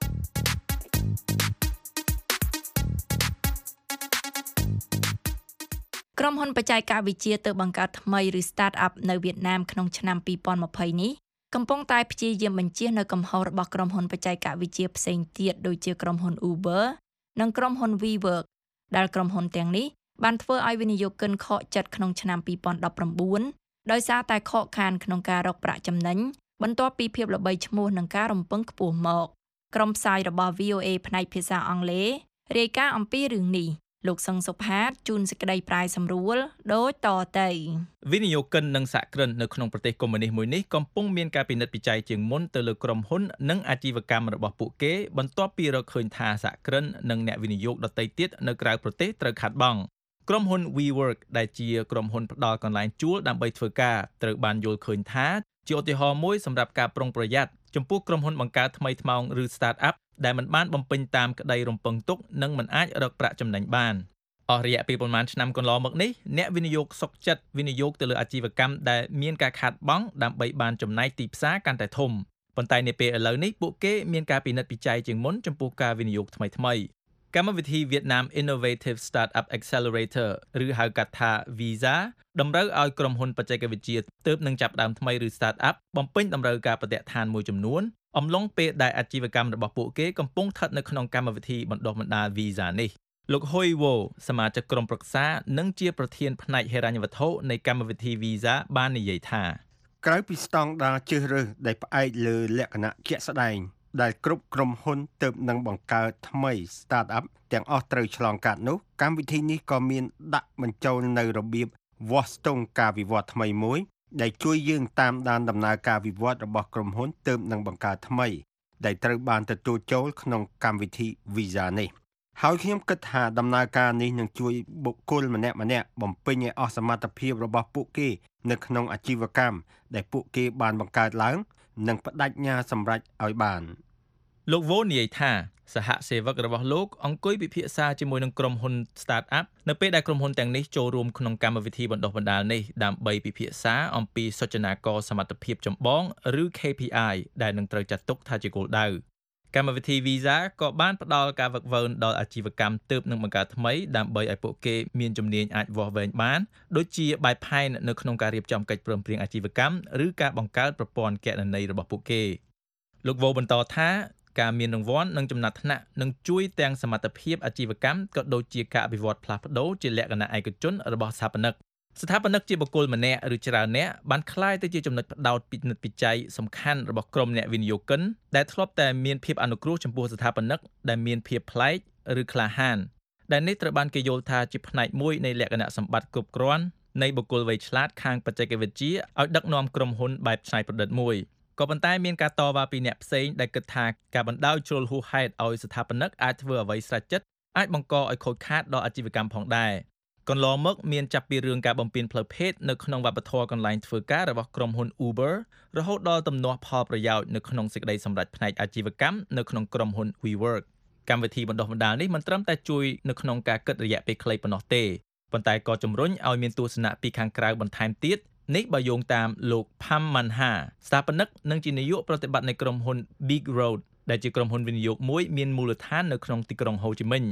ក្រុមហ៊ុនបច្ចេកវិទ្យាទើបបង្កើតថ្មីឬ Start-up នៅវៀតណាមក្នុងឆ្នាំtwenty twentyនេះកំពុងតែព្យាយាមបញ្ជៀសនៅកំហុសរបស់ក្រុមហ៊ុនបច្ចេកវិទ្យាផ្សេងទៀតដូចជាក្រុមហ៊ុន Uber និងក្រុមហ៊ុន WeWork ដែលក្រុមហ៊ុនទាំងនេះបានធ្វើឲ្យវិនិយោគិនខកចិត្តក្នុងឆ្នាំtwenty nineteenដោយសារតែខកខានក្នុងការរកប្រាក់ចំណេញបន្ទាប់ពីភាពល្បីឈ្មោះនិងការរំពឹងខ្ពស់មកក្រុមផ្សាយរបស់ វី អូ เอ ផ្នែកភាសាអង់គ្លេសរាយការណ៍អំពីរឿងនេះលោកសឹងសុផាតជួនសេចក្តីប្រាយសម្រួលដូចតទៅវិនិយោគិននិងសហគ្រិននៅក្នុងប្រទេសកុម្មុយនីសមួយនេះកំពុងមានការពិនិត្យពិច័យជាងមុនទៅលើក្រុមហ៊ុននិងអាជីវកម្មរបស់ពួកគេបន្ទាប់ពីរកឃើញថាសហគ្រិននិងអ្នកវិនិយោគដទៃទៀតនៅក្រៅប្រទេសត្រូវខាតបង់ក្រុមហ៊ុន WeWork ដែលជាក្រុមហ៊ុនផ្ដល់កន្លែងជួលដើម្បីធ្វើការត្រូវបានយល់ឃើញថាជាឧទាហរណ៍មួយសម្រាប់ការប្រុងប្រយ័ត្នចំពោះក្រុមហ៊ុនបង្កើតថ្មីថ្មោងឬ Start-up ដែលមិនបានបំពេញតាមក្តីរំពឹងទុកនិងមិនអាចរកប្រាក់ចំណេញបានអស់រយៈពេលប្រមាណឆ្នាំកន្លងមកនេះអ្នកវិនិយោគសុខចិត្តវិនិយោគទៅលើអាជីវកម្មដែលមានការខាតបង់ដើម្បីបានចំណែកទីផ្សារកាន់តែធំប៉ុន្តែនាពេលឥឡូវនេះពួកគេមានការពិនិត្យពិច័យជាងមុនចំពោះការវិនិយោគថ្មីថ្មីកម្មវិធី Vietnam Innovative Startup Accelerator ឬហៅកាត់ថា Visa តម្រូវឲ្យក្រុមហ៊ុនបច្ចេកវិទ្យាទើបនឹងចាប់ផ្ដើមថ្មីឬ Startup បំពេញតម្រូវការបដិឋានមួយចំនួនអំឡុងពេលដែលអាជីវកម្មរបស់ពួកគេកំពុងស្ថិតនៅក្នុងកម្មវិធីបណ្ដុះបណ្ដាល Visa នេះលោក Hoi Wo សមាជិកក្រុមប្រឹក្សានិងជាប្រធានផ្នែកហិរញ្ញវត្ថុនៃកម្មវិធី Visa បាននិយាយថាក្រៅពីស្តង់ដារជ្រើសរើសដែលផ្អែកលើលក្ខណៈជាក់ស្ដែងដែលគ្រប់ក្រុមហ៊ុនទើបនឹងបង្កើតថ្មី Start-up ទាំងអស់ត្រូវឆ្លងកាត់នោះកម្មវិធីនេះក៏មានដាក់បញ្ចូលនៅរបៀបវាស់ស្ទង់ការវិវត្តថ្មីមួយដែលជួយយើងតាមដានដំណើរការវិវត្តរបស់ក្រុមហ៊ុនទើបនឹងបង្កើតថ្មីដែលត្រូវបានទទួលចូលក្នុងកម្មវិធី Visa នេះហើយខ្ញុំគិតថាដំណើរការនេះនឹងជួយបុគ្គលម្នាក់ម្នាក់បំពេញឲ្យអស់សមត្ថភាពរបស់ពួកគេនៅក្នុងអាជីវកម្មដែលពួកគេបានបង្កើតឡើងនិងបដិញ្ញាសម្រេចឲ្យបានលោកវ៉ូនិយាយថាសហសេវករបស់លោកអង្គុយពិភាក្សាជាមួយនឹងក្រុមហ៊ុន Start-up នៅពេលដែលក្រុមហ៊ុនទាំងនេះចូលរួមក្នុងកម្មវិធីបណ្ដុះបណ្ដាលនេះដើម្បីពិភាក្សាអំពីសុចនាករសមត្ថភាពចម្បងឬ K P I ដែលនឹងត្រូវចាត់ទុកថាជាគោលដៅកម្មវិធី Visa ក៏បានផ្ដល់ការវឹកវើដល់អាជីវកម្មទើបនឹងបង្កើតថ្មីដើម្បីឲ្យពួកគេមានជំនាញអាចវាស់វែងបានដូចជាបែបផែននៅក្នុងការរៀបចំកិច្ចព្រមព្រៀងអាជីវកម្មឬការបង្កើតប្រព័ន្ធគណនេយ្យរបស់ពួកគេលោកវ៉ូបន្តថាការមានរង្វាន់និងចំណាត់ថ្នាក់នឹងជួយទាំងសមត្ថភាពអាជីវកម្មក៏ដូចជាការអភិវឌ្ឍផ្លាស់ប្ដូរជាលក្ខណៈឯកជនរបស់ស្ថាបនិកស្ថាបនិកជាបុគ្គលម្នាក់ឬច្រើនអ្នកបានក្លាយទៅជាចំណុចផ្ដោតពិនិត្យពិច័យសំខាន់របស់ក្រុមអ្នកវិនិយោគិនដែលធ្លាប់តែមានភាពអនុគ្រោះចំពោះស្ថាបនិកដែលមានភាពប្លែកឬក្លាហានដែលនេះត្រូវបានគេយល់ថាជាផ្នែកមួយនៃលក្ខណៈសម្បត្តិគ្រប់គ្រាន់នៃបុគ្គលវៃឆ្លាតខាងបច្ចេកវិទ្យាឲ្យដឹកនាំក្រុមហ៊ុនបែបច្នៃប្រឌិតមួយក៏ប៉ុន្តែមានការតវ៉ាពីអ្នកផ្សេងដែលគិតថាការបណ្ដោយជ្រុលហួសហេតុឲ្យស្ថាបនិកអាចធ្វើអ្វីស្រេចចិត្តអាចបង្កឲ្យខូចខាតដល់អាជីវកម្មផងដែរកន្លងមកមានចាប់ពីរឿងការបំពានផ្លូវភេទនៅក្នុងវប្បធម៌កន្លែងធ្វើការរបស់ក្រុមហ៊ុន Uber រហូតដល់ទំនាស់ផលប្រយោជន៍នៅក្នុងសេចក្តីសម្រេចផ្នែកអាជីវកម្មនៅក្នុងក្រុមហ៊ុន WeWork កម្មវិធីបណ្ដុះបណ្ដាលនេះមិនត្រឹមតែជួយនៅក្នុងការគិតរយៈពេលខ្លីប៉ុណ្ណោះទេប៉ុន្តែក៏ជំរុញឲ្យមានទស្សនៈពីខាងក្រៅបន្ថែមទៀតនេះបើយោងតាមលោក Pham Manha ស្ថាបនិកនិងជានាយកប្រតិបត្តិនៃក្រុមហ៊ុន Big Road ដែលជាក្រុមហ៊ុនវិនិយោគមួយមានមូលដ្ឋាននៅក្នុងទីក្រុងហូជីមិញ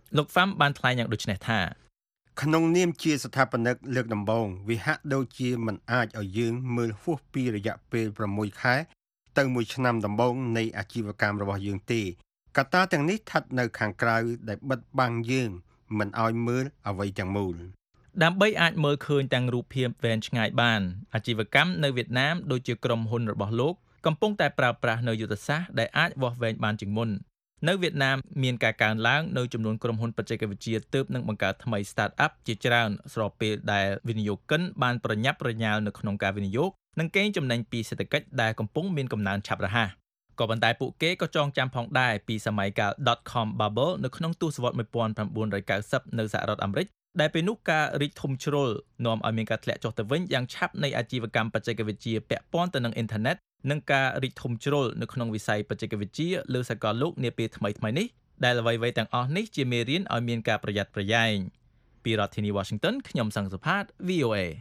លោក Pham បានថ្លែងយ៉ាងដូចនេះថាក្នុងនាមជាស្ថាបនិកលើកដំបូងវាហាក់ដូចជាមិនអាចឲ្យយើងមើលហួសពីរយៈពេល6ខែទៅមួយឆ្នាំដំបូងនៃអាជីវកម្មរបស់យើងទេកត្តាទាំងនេះស្ថិតនៅខាងក្រៅដែលបិទបាំងយើងមិនឲ្យមើលអ្វីទាំងមូលដើម្បីអាចមើលឃើញទាំងរូបភាពវែងឆ្ងាយបានអាជីវកម្មនៅវៀតណាមដូចជាក្រុមហ៊ុនរបស់លោកកំពុងតែប្រើប្រាស់នៅយុទ្ធសាស្ត្រដែលអាចវាស់វែងបានជាងមុននៅវៀតណាមមានការកើនឡើងនៅចំនួនក្រុមហ៊ុនបច្ចេកវិទ្យាទើបនឹងបង្កើតថ្មី Start-up ជាច្រើនស្របពេលដែលវិនិយោគិនបានប្រញាប់ប្រញាល់នៅក្នុងការវិនិយោគនិងកេងចំណេញពីសេដ្ឋកិច្ចដែលកំពុងមានកំណើនឆាប់រហ័សក៏ប៉ុន្តែពួកគេក៏ចងចាំផងដែរពីសម័យកាល dot-com bubble នៅក្នុងទសវត្សរ៍nineteen ninetyនៅសហរដ្ឋអាមេរិកដែលពេលនោះការរីកធំជ្រុលនាំឲ្យមានការធ្លាក់ចុះទៅវិញយ៉ាងឆាប់នៃអាជីវកម្មបច្ចេកវិទ្យាពាក់ព័ន្ធទៅនឹងអ៊ីនធឺណិតនិងការរីកធំជ្រុលនៅក្នុងវិស័យបច្ចេកវិទ្យាលើសកលលោកនាពេលថ្មីៗនេះដែលអ្វីៗទាំងអស់នេះជាមេរៀនឲ្យមានការប្រយ័ត្នប្រយែងពីរដ្ឋធានី Washington ខ្ញុំសង្ឃសុផាត V O A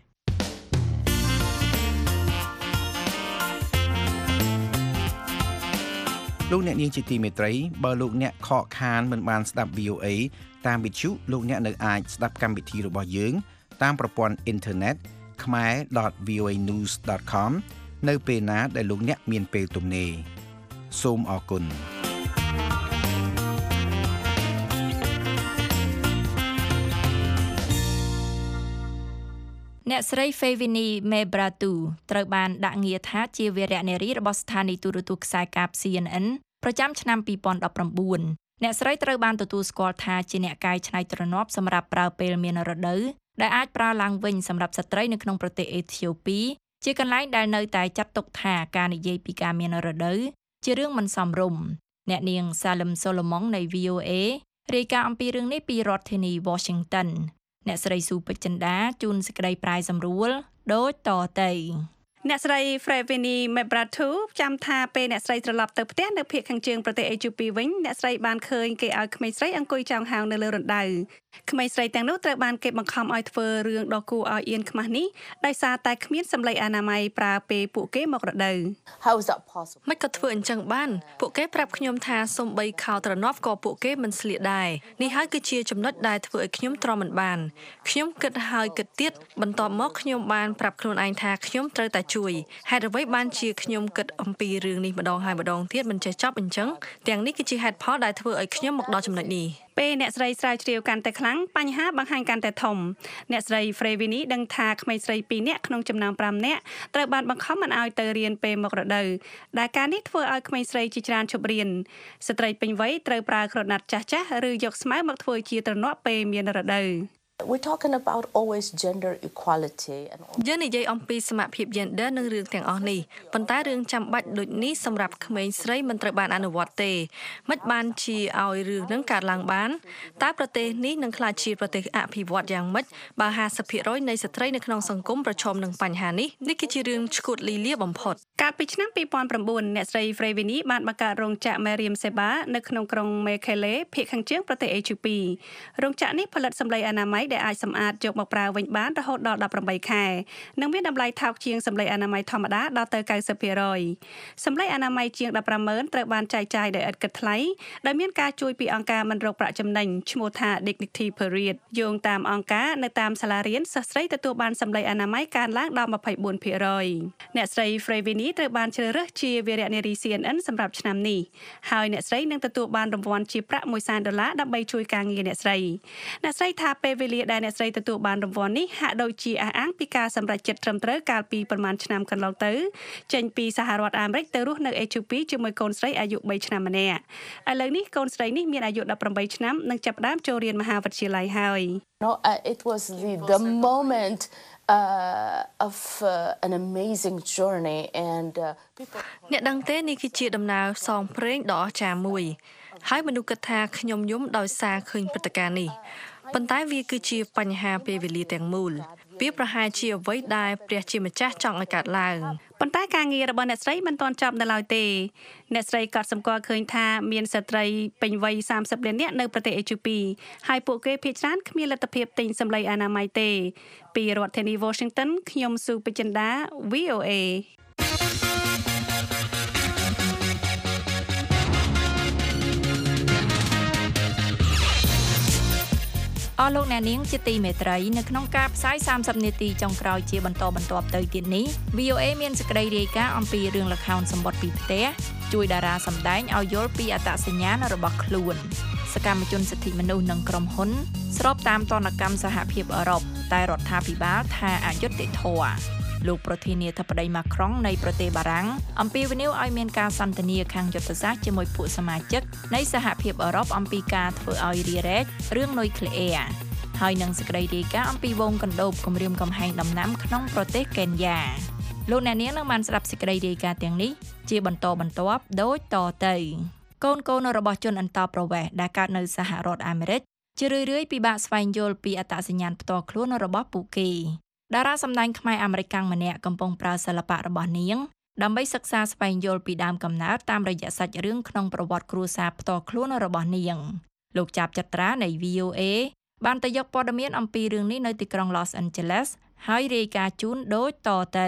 លោកអ្នកនាងជាទីមេត្រីបើលោកអ្នកខកខានមិនបានស្ដាប់ V O A តាមវិទ្យុលោកអ្នកនៅអាចស្ដាប់កម្មវិធីរបស់យើងតាមប្រព័ន្ធអ៊ីនធឺណិត khmer dot v o a news dot com នៅពេលណាដែលលោកអ្នកមានពេលទំនេរសូមអរគុណអ្នកស្រី Fevini Mebratu ត្រូវបានដាក់ងារថាជាវីរនារីរបស់ស្ថានីយទូរទស្សន៍ខ្សែកាប C N N ប្រចាំឆ្នាំtwo thousand nineteenអ្នកស្រីត្រូវបានទទួលស្គាល់ថាជាអ្នកកាយច្នៃទ្រនាប់សម្រាប់ប្រើពេលមានរដូវដែលអាចប្រើឡើងវិញសម្រាប់ស្ត្រីនៅក្នុងប្រទេសអេធីអូពីជាកន្លែងដែលនៅតែចាត់ទុកថាការនិយាយពីការមានរដូវជារឿងមិនសមរម្យអ្នកនាង Salim Solomon នៃ V O A រាយការណ៍អំពីរឿងនេះពីរដ្ឋធានី Washington អ្នកស្រីស៊ូពេជ្រចិន្តាជូនសេចក្តីប្រាយសម្រួលដូចតទៅអ្នកស្រី Fevini Mebratu ចាំថាពេលអ្នកស្រីត្រឡប់ទៅផ្ទះនៅភូមិខាងជើងប្រទេសអេទីអូពីវិញអ្នកស្រីបានឃើញគេឲ្យក្មេងស្រីអង្គុយចោងហោងនៅលើរណ្ដៅក្មេងស្រីទាំងនោះត្រូវបានគេបង្ខំឲ្យធ្វើរឿងដ៏គួរឲ្យអៀនខ្មាស់នេះដោយសារតែគ្មានសម្លេងអនាម័យប្រើពេលពួកគេមករដូវ How is that possible មិនក៏ធ្វើអញ្ចឹងបានពួកគេប្រាប់ខ្ញុំថាសូម្បីខោត្រណប់ក៏ពួកគេមិនស្លៀកដែរនេះហើយគឺជាចំណុចដែលធ្វើឲ្យខ្ញុំទ្រាំមិនបានខ្ញុំគិតហើយគិតទៀតបន្ទាប់មកខ្ញុំបានប្រាប់ខ្លួនឯងថាខ្ញុំត្រូវតែជួយហេតុអ្វីបានជាខ្ញុំគិតអំពីរឿងនេះម្ដងហើយម្ដងទៀតមិនចេះចប់អញ្ចឹងទាំងនេះគឺជាហេតុផលដែលធ្វើឲ្យខ្ញុំមកដល់ចំណុចនេះពេលអ្នកស្រីស្រាវជ្រាវកាន់តែខ្លាំងបញ្ហាបង្ហាញកាន់តែធំអ្នកស្រី Fevini ដឹងថាក្មេងស្រីtwoនាក់ក្នុងចំណោមfiveនាក់ត្រូវបានបង្ខំមិនឲ្យទៅរៀនពេលមករដូវដែលការនេះធ្វើឲ្យក្មេងស្រីជាច្រើនឈប់រៀនស្ត្រីពេញវ័យត្រូវប្រើក្រណាត់ចាស់ៗឬយកស្មៅមកធ្វើជាទ្រនាប់ពេលមានរដូវ We're talking about always gender equality and យើងនិយាយអំពីសមភាព gender និងរឿងទាំងអស់នេះប៉ុន្តែរឿងចាំបាច់ដូចនេះសម្រាប់ក្មេងស្រីមិនត្រូវបានអនុវត្តទេមិនបានជាឲ្យរឿងនឹងកើតឡើងបានតើប្រទេសនេះនឹងក្លាយជាប្រទេសអភិវឌ្ឍយ៉ាងម៉េចបើfifty percentនៃស្ត្រីនៅក្នុងសង្គមប្រឈមនឹងបញ្ហានេះនេះគឺជារឿងឈួតលីលាបំផុតកាលពីឆ្នាំtwo thousand nineអ្នកស្រី Fevini បានបង្កើតរោងចក្រ Meriam Seba នៅក្នុងក្រុង Mekelle ភាគខាងជើងប្រទេសអេទីអូពីរោងចក្រនេះផលិតសម្លៀកអនាម័យដែលអាចសម្អាតយកមកប្រើវិញបានរហូតដល់eighteenខែនិងមានតម្លៃថោកជាងសម្លៀកអនាម័យធម្មតាដល់ទៅninety percentសម្លៀកអនាម័យជាងfifteen thousandត្រូវបានចែកចាយដោយឥតគិតថ្លៃដោយមានការជួយពីអង្គការមិនរកប្រាក់ចំណេញឈ្មោះថា Dignity Period យោងតាមអង្គការនៅតាមសាលារៀនសិស្សស្រីទទួលបានសម្លៀកអនាម័យកើនឡើងដល់twenty-four percentអ្នកស្រី Fevini ត្រូវបានជ្រើសរើសជាវីរនារី C N N សម្រាប់ឆ្នាំនេះហើយអ្នកស្រីនឹងទទួលបានរង្វាន់ជាប្រាក់one thousand dollarsដើម្បីជួយការងារអ្នកស្រីអ្នកស្រីថាពេលវេលាដែលអ្នកស្រីទទួលបានរង្វាន់នេះហាក់ដូចជាអះអាងពីការសម្រេចចិត្តត្រឹមត្រូវកាលពីប្រមាណឆ្នាំកន្លងទៅចេញពីសហរដ្ឋអាមេរិកទៅរស់នៅអេទីអូពីជាមួយកូនស្រីអាយុthreeឆ្នាំម្នាក់ឥឡូវនេះកូនស្រីនេះមានអាយុeighteenឆ្នាំនិងចាប់ផ្ដើមចូលរៀនមហាវិទ្យាល័យហើយ No uh, it was the the moment uh, of uh, an amazing journey and uh, people អ្នកដឹងទេនេះគឺជាដំណើរផ្សងព្រេងដ៏អស្ចារ្យមួយហើយមនុស្សគិតថាខ្ញុំយំដោយសារឃើញព្រឹត្តិការណ៍នេះប៉ុន្តែវាគឺជាបញ្ហាពេលវេលាទាំងមូលវាប្រហែលជាអ្វីដែលព្រះជាម្ចាស់ចង់ឲ្យកើតឡើងប៉ុន្តែការងាររបស់អ្នកស្រីមិនទាន់ចប់នៅឡើយទេអ្នកស្រីក៏សម្គាល់ឃើញថាមានស្ត្រីពេញវ័យthirtyលាននាក់នៅប្រទេសអេទីអូពីហើយពួកគេភាគច្រើនគ្មានលទ្ធភាពទិញសម្លៀកអនាម័យទេពីរដ្ឋធានី Washington ខ្ញុំស៊ូពេជ្រចិន្តា V O A អស់លោកអ្នកនាងជាទីមេត្រីនៅក្នុងការផ្សាយសាមសិបនាទីចុងក្រោយជាបន្តបន្ទាប់ទៅទៀតនេះ វី អូ អេ មានសេចក្តីរាយការណ៍អំពីរឿងល្ខោនសម្បត្តិពីផ្ទះជួយតារាសម្ដែងឲ្យយល់ពីអត្តសញ្ញាណរបស់ខ្លួនសកម្មជនសិទ្ធិមនុស្សនិងក្រុមហ៊ុនស្របតាមទណ្ឌកម្មសហភាពអឺរ៉ុបតែរដ្ឋាភិបាលថាអយុត្តិធម៌លោកប្រធានាធិបតីម៉ាក្រុងនៃប្រទេសបារាំងអំពាវនាវឲ្យមានការសន្ទនាខាងយុទ្ធសាស្ត្រជាមួយពួកសមាជិកនៃសហភាពអឺរ៉ុបអំពីការធ្វើឲ្យរារែករឿងនុយក្លេអ៊ែរហើយនឹងសេចក្តីរាយការណ៍អំពីវងកណ្ដូបគម្រាមកំហែងដំណាំក្នុងប្រទេសកេនយ៉ាលោកអ្នកនាងនឹងបានស្ដាប់សេចក្តីរាយការណ៍ទាំងនេះជាបន្តបន្ទាប់ដូចតទៅកូនកូនរបស់ជនអន្តោប្រវេសន៍ដែលកើតនៅសហរដ្ឋអាមេរិកជារឿយៗពិបាកស្វែងយល់ពីអត្តសញ្ញាណផ្ទាល់ខ្លួនរបស់ពួកគេតារាសម្ដែងខ្មែរអាមេរិកម្នាក់កំពុងប្រើសិល្បៈរបស់នាងដើម្បីសិក្សាស្វែងយល់ពីដើមកំណើតតាមរយៈសាច់រឿងក្នុងប្រវត្តិគ្រួសារផ្ទាល់ខ្លួនរបស់នាងលោកចាប់ចត្រានៃ វី អូ អេ បានទៅយកព័ត៌មានអំពីរឿងនេះនៅទីក្រុង Los Angeles ហើយរាយការណ៍ជូនដូចតទៅ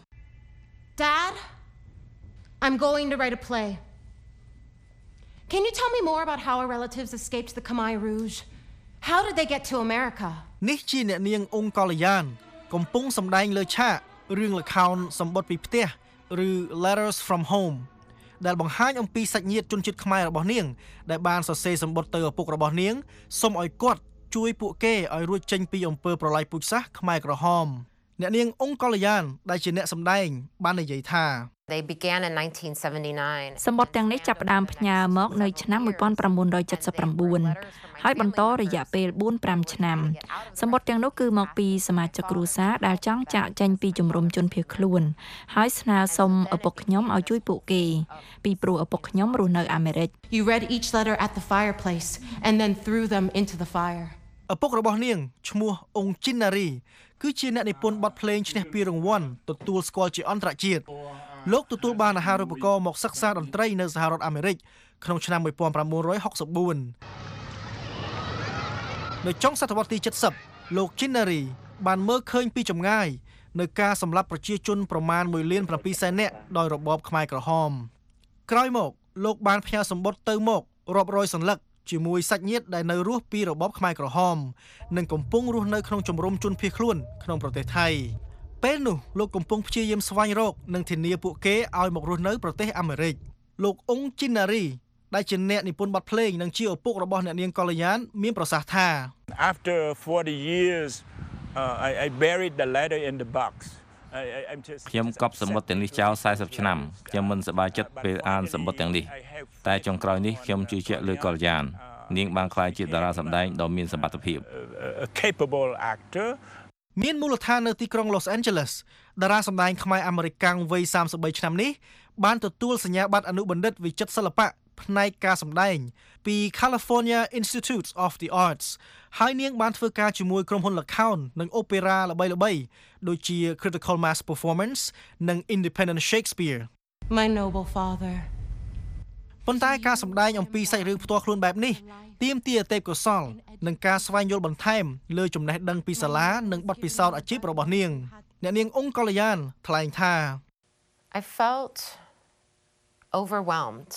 Dad, I'm going to write a play. Can you tell me more about how our relatives escaped the Khmer Rouge? How did they get to America? នេះជាអ្នកនាងអ៊ុងកល្យានកំពុងសម្ដែងលើឆាករឿងល្ខោនសម្បត្តិពីផ្ទះឬ Letters from Home ដែលបង្ហាញអំពីសាច់ញាតិជនជាតិខ្មែររបស់នាងដែលបានសរសេរសម្បត្តិទៅឪពុករបស់នាងសូមឲ្យគាត់ជួយពួកគេឲ្យរួចចេញពីអំពើប្រល័យពូជសាសន៍ខ្មែរក្រហមអ្នកនាងអ៊ុងកល្យានដែលជាអ្នកសម្ដែងបាននិយាយថា They began in nineteen seventy-nine. សម្បត្តិទាំងនេះចាប់ផ្ដើមផ្ញើមកនៅឆ្នាំnineteen seventy-nineហើយបន្តរយៈពេលfour to fiveឆ្នាំសម្បត្តិទាំងនោះគឺមកពីសមាជិកគ្រួសារដែលចង់ចាកចេញពីជំរំជនភៀសខ្លួនហើយស្នើសុំឪពុកខ្ញុំឲ្យជួយពួកគេពីព្រោះឪពុកខ្ញុំរស់នៅអាមេរិក You read each letter at the fireplace and then threw them into the fire. ឪពុករបស់នាងឈ្មោះអ៊ុងជីនណារីគឺជាអ្នកនិពន្ធបទភ្លេងឈ្នះពានរង្វាន់ទទួលស្គាល់ជាអន្តរជាតិលោកទទួលបានអាហារូបករណ៍មកសិក្សាតន្ត្រីនៅសហរដ្ឋអាមេរិកក្នុងឆ្នាំnineteen sixty-fourនៅចុងសតវត្សទីseventyលោកជីនណារីបានមើលឃើញពីចម្ងាយនៅការសម្លាប់ប្រជាជនប្រមាណone lakh sevenសែននាក់ដោយរបបខ្មែរក្រហមក្រោយមកលោកបានផ្ញើសម្បត្តិទៅមករាប់រយសន្លឹកជាមួយសាច់ញាតិដែលនៅរស់ពីរបបខ្មែរក្រហមនិងកំពុងរស់នៅក្នុងជំរំជនភៀសខ្លួនក្នុងប្រទេសថៃពេលនោះលោកកំពុងព្យាយាមស្វែងរកនិងធានាពួកគេឲ្យមករស់នៅប្រទេសអាមេរិកលោកអ៊ុងជីនណារីដែលជាអ្នកនិពន្ធបទភ្លេងនិងជាឪពុករបស់អ្នកនាងកល្យានមានប្រសាសន៍ថា After forty years uh, I I buried the letter in the box I'm just ខ្ញុំកប់សម្បត្តិទាំងនេះចោលfortyឆ្នាំខ្ញុំមិនសប្បាយចិត្តពេលអានសម្បត្តិទាំងនេះតែចុងក្រោយនេះខ្ញុំជឿជាក់លើកល្យាននាងបានក្លាយជាតារាសម្ដែងដ៏មានសមត្ថភាព a capable actor មានមូលដ្ឋាននៅទីក្រុង Los Angeles តារាសម្ដែងខ្មែរអាមេរិកាំងវ័យthirty-threeឆ្នាំនេះបានទទួលសញ្ញាបត្រអនុបណ្ឌិតវិចិត្រសិល្បៈផ្នែកការសម្ដែងពី California Institute of the Arts ហើយនាងបានធ្វើការជាមួយក្រុមហ៊ុនល្ខោននិងអូប៉េរ៉ាល្បីៗដូចជា Critical Mass Performance និង Independent Shakespeare My noble father ប៉ុន្តែការសម្ដែងអំពីសាច់រឿងផ្ទាល់ខ្លួនបែបនេះទាមទារទេពកោសល្យនិងការស្វែងយល់បន្ថែមលើចំណេះដឹងពីសាលានិងបទពិសោធន៍អាជីពរបស់នាងអ្នកនាងអ៊ុងកល្យានថ្លែងថា I felt overwhelmed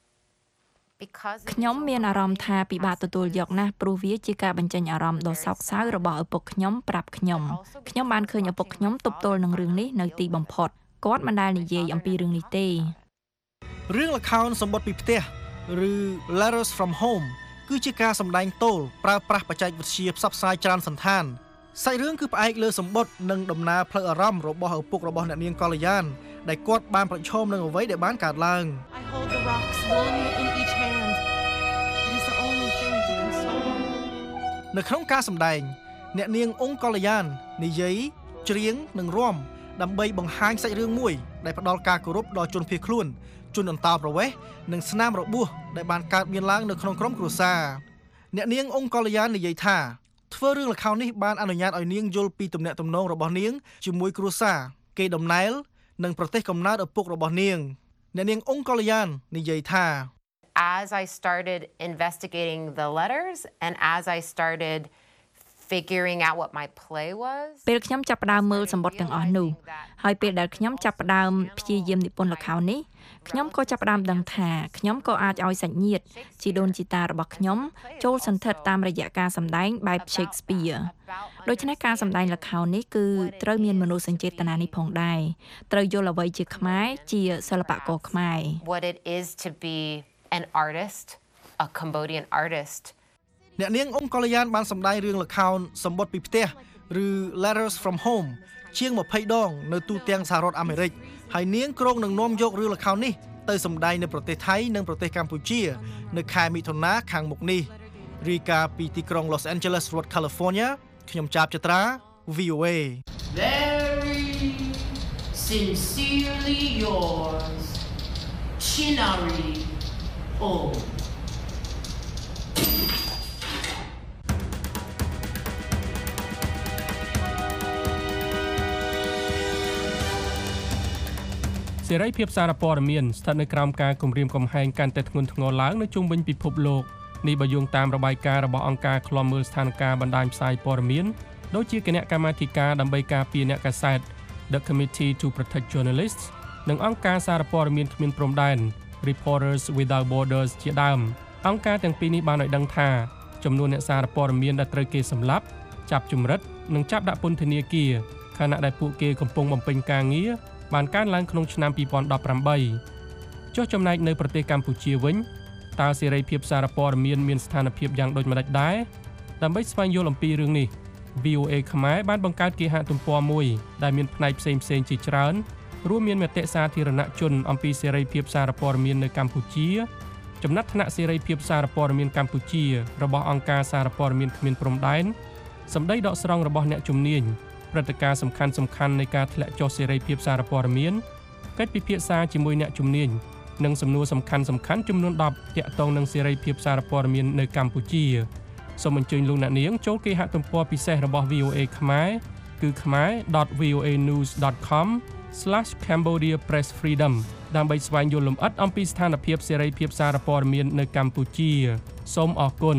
ខ្ញុំមានអារម្មណ៍ថាពិបាកទទួលយកណាស់ព្រោះវាជាការបញ្ចេញអារម្មណ៍ដ៏សោកសៅរបស់ឪពុកខ្ញុំប្រាប់ខ្ញុំខ្ញុំបានឃើញឪពុកខ្ញុំទប់ទល់នឹងរឿងនេះនៅទីបំផុតគាត់មិនដែលនិយាយអំពីរឿងនេះទេរឿងល្ខោនសម្បត្តិពីផ្ទះឬ Letters from Home គឺជាការសម្ដែងទោលប្រើប្រាស់បច្ចេកវិទ្យាផ្សព្វផ្សាយច្រើនសន្តានសាច់រឿងគឺផ្អែកលើសម្បត្តិនិងដំណើរផ្លូវអារម្មណ៍របស់ឪពុករបស់អ្នកនាងកល្យានដែលគាត់បានប្រឈមនឹងអ្វីដែលបានកើតឡើង I hold the rocks one in each hand. It is the only thing to console. នៅក្នុងការសម្ដែងអ្នកនាងអ៊ុងកល្យាននិយាយច្រៀងនិងរាំដើម្បីបង្ហាញសាច់រឿងមួយដែលផ្ដល់ការគោរពដល់ជនភៀសខ្លួនជនអន្តោប្រវេសន៍និងស្នាមរបួសដែលបានកើតមានឡើងនៅក្នុងក្រុមគ្រួសារអ្នកនាងអ៊ុងកល្យាននិយាយថាធ្វើរឿងល្ខោននេះបានអនុញ្ញាតឲ្យនាងយល់ពីទំនាក់ទំនងរបស់នាងជាមួយគ្រួសារគេដំណើរនិងប្រទេសកំណើតឪពុករបស់នាងអ្នកនាងអ៊ុងកល្យាននិយាយថា As I started investigating the letters and as I started figuring out what my play was ពេលខ្ញុំចាប់ផ្ដើមមើលសម្បត្តិទាំងអស់នោះហើយពេលដែលខ្ញុំចាប់ផ្ដើមព្យាយាមនិពន្ធល្ខោននេះខ្ញុំក៏ចាប់ផ្ដើមដឹងថាខ្ញុំក៏អាចឲ្យសាច់ញាតិជីដូនជីតារបស់ខ្ញុំចូលសន្ធិដ្ឋតាមរយៈការសម្ដែងបែប Shakespeare ដូច្នេះការសម្ដែងល្ខោននេះគឺត្រូវមានមនោសញ្ចេតនានេះផងដែរត្រូវយល់អ្វីជាខ្មែរជាសិល្បករខ្មែរ what it is to be an artist a Cambodian artist អ្នកនាងអ៊ុំកល្យានបានសម្ដែងរឿងល្ខោនសម្បត្តិពីផ្ទះឬ Letters from Home ជាងยี่สิบដងនៅទូទាំងសហរដ្ឋអាមេរិកហើយនាងគ្រងនឹងនាំយករឿងល្ខោននេះទៅសម្ដែងនៅប្រទេសថៃនិងប្រទេសកម្ពុជានៅខែមិថុនាខាងមុខនេះរីកាពីទីក្រុង Los Angeles រដ្ឋ California ខ្ញុំចាបចត្រា V O A Very sincerely yours Chinari Oh សេរីភាពសារព័ត៌មានស្ថិតនៅក្រោមការគំរាមកំហែងកាន់តែធ្ងន់ធ្ងរឡើងនៅជុំវិញពិភពលោកនេះបើយោងតាមរបាយការណ៍របស់អង្គការឃ្លាំមើលស្ថានភាពបណ្ដាញផ្សាយព័ត៌មានដូចជាគណៈកម្មាធិការដើម្បីការពារអ្នកកាសែត The Committee to Protect Journalists និងអង្គការសារព័ត៌មានគ្មានព្រំដែន Reporters Without Borders ជាដើមអង្គការទាំងពីរនេះបានឲ្យដឹងថាចំនួនអ្នកសារព័ត៌មានដែលត្រូវគេសម្លាប់ចាប់ជំរិតនិងចាប់ដាក់ពន្ធនាគារខណៈដែលពួកគេកំពុងបំពេញការងារបានកើនឡើងក្នុងឆ្នាំยี่สิบสิบแปดចុះចំណែកនៅប្រទេសកម្ពុជាវិញតើសេរីភាពសារព័ត៌មានមានស្ថានភាពយ៉ាងដូចម្តេចដែរដើម្បីស្វែងយល់អំពីរឿងនេះ V O A ខ្មែរបានបង្កើតគេហទំព័រមួយដែលមានផ្នែកផ្សេងៗជាច្រើនរួមមានមតិសាធារណជនអំពីសេរីភាពសារព័ត៌មាននៅកម្ពុជាចំណាត់ថ្នាក់សេរីភាពសារព័ត៌មានកម្ពុជារបស់អង្គការសារព័ត៌មានគ្មានព្រំដែនសម្ដីដកស្រង់របស់អ្នកជំនាញព្រឹត្តិការណ៍សំខាន់សំខាន់នៃការធ្លាក់ចុះសេរីភាពសារព័ត៌មានកិច្ចពិភាក្សាជាមួយអ្នកជំនាញនិងសំណួរសំខាន់សំខាន់ចំនួនដប់ទាក់ទងនឹងសេរីភាពសារព័ត៌មាននៅកម្ពុជាសូមអញ្ជើញលោកអ្នកនាងចូលគេហទំព័រពិសេសរបស់ V O A ខ្មែរគឺ khmer dot v o a news dot com slash cambodia press freedom ដើម្បីស្វែងយល់លម្អិតអំពីស្ថានភាពសេរីភាពសារព័ត៌មាននៅកម្ពុជាសូមអរគុណ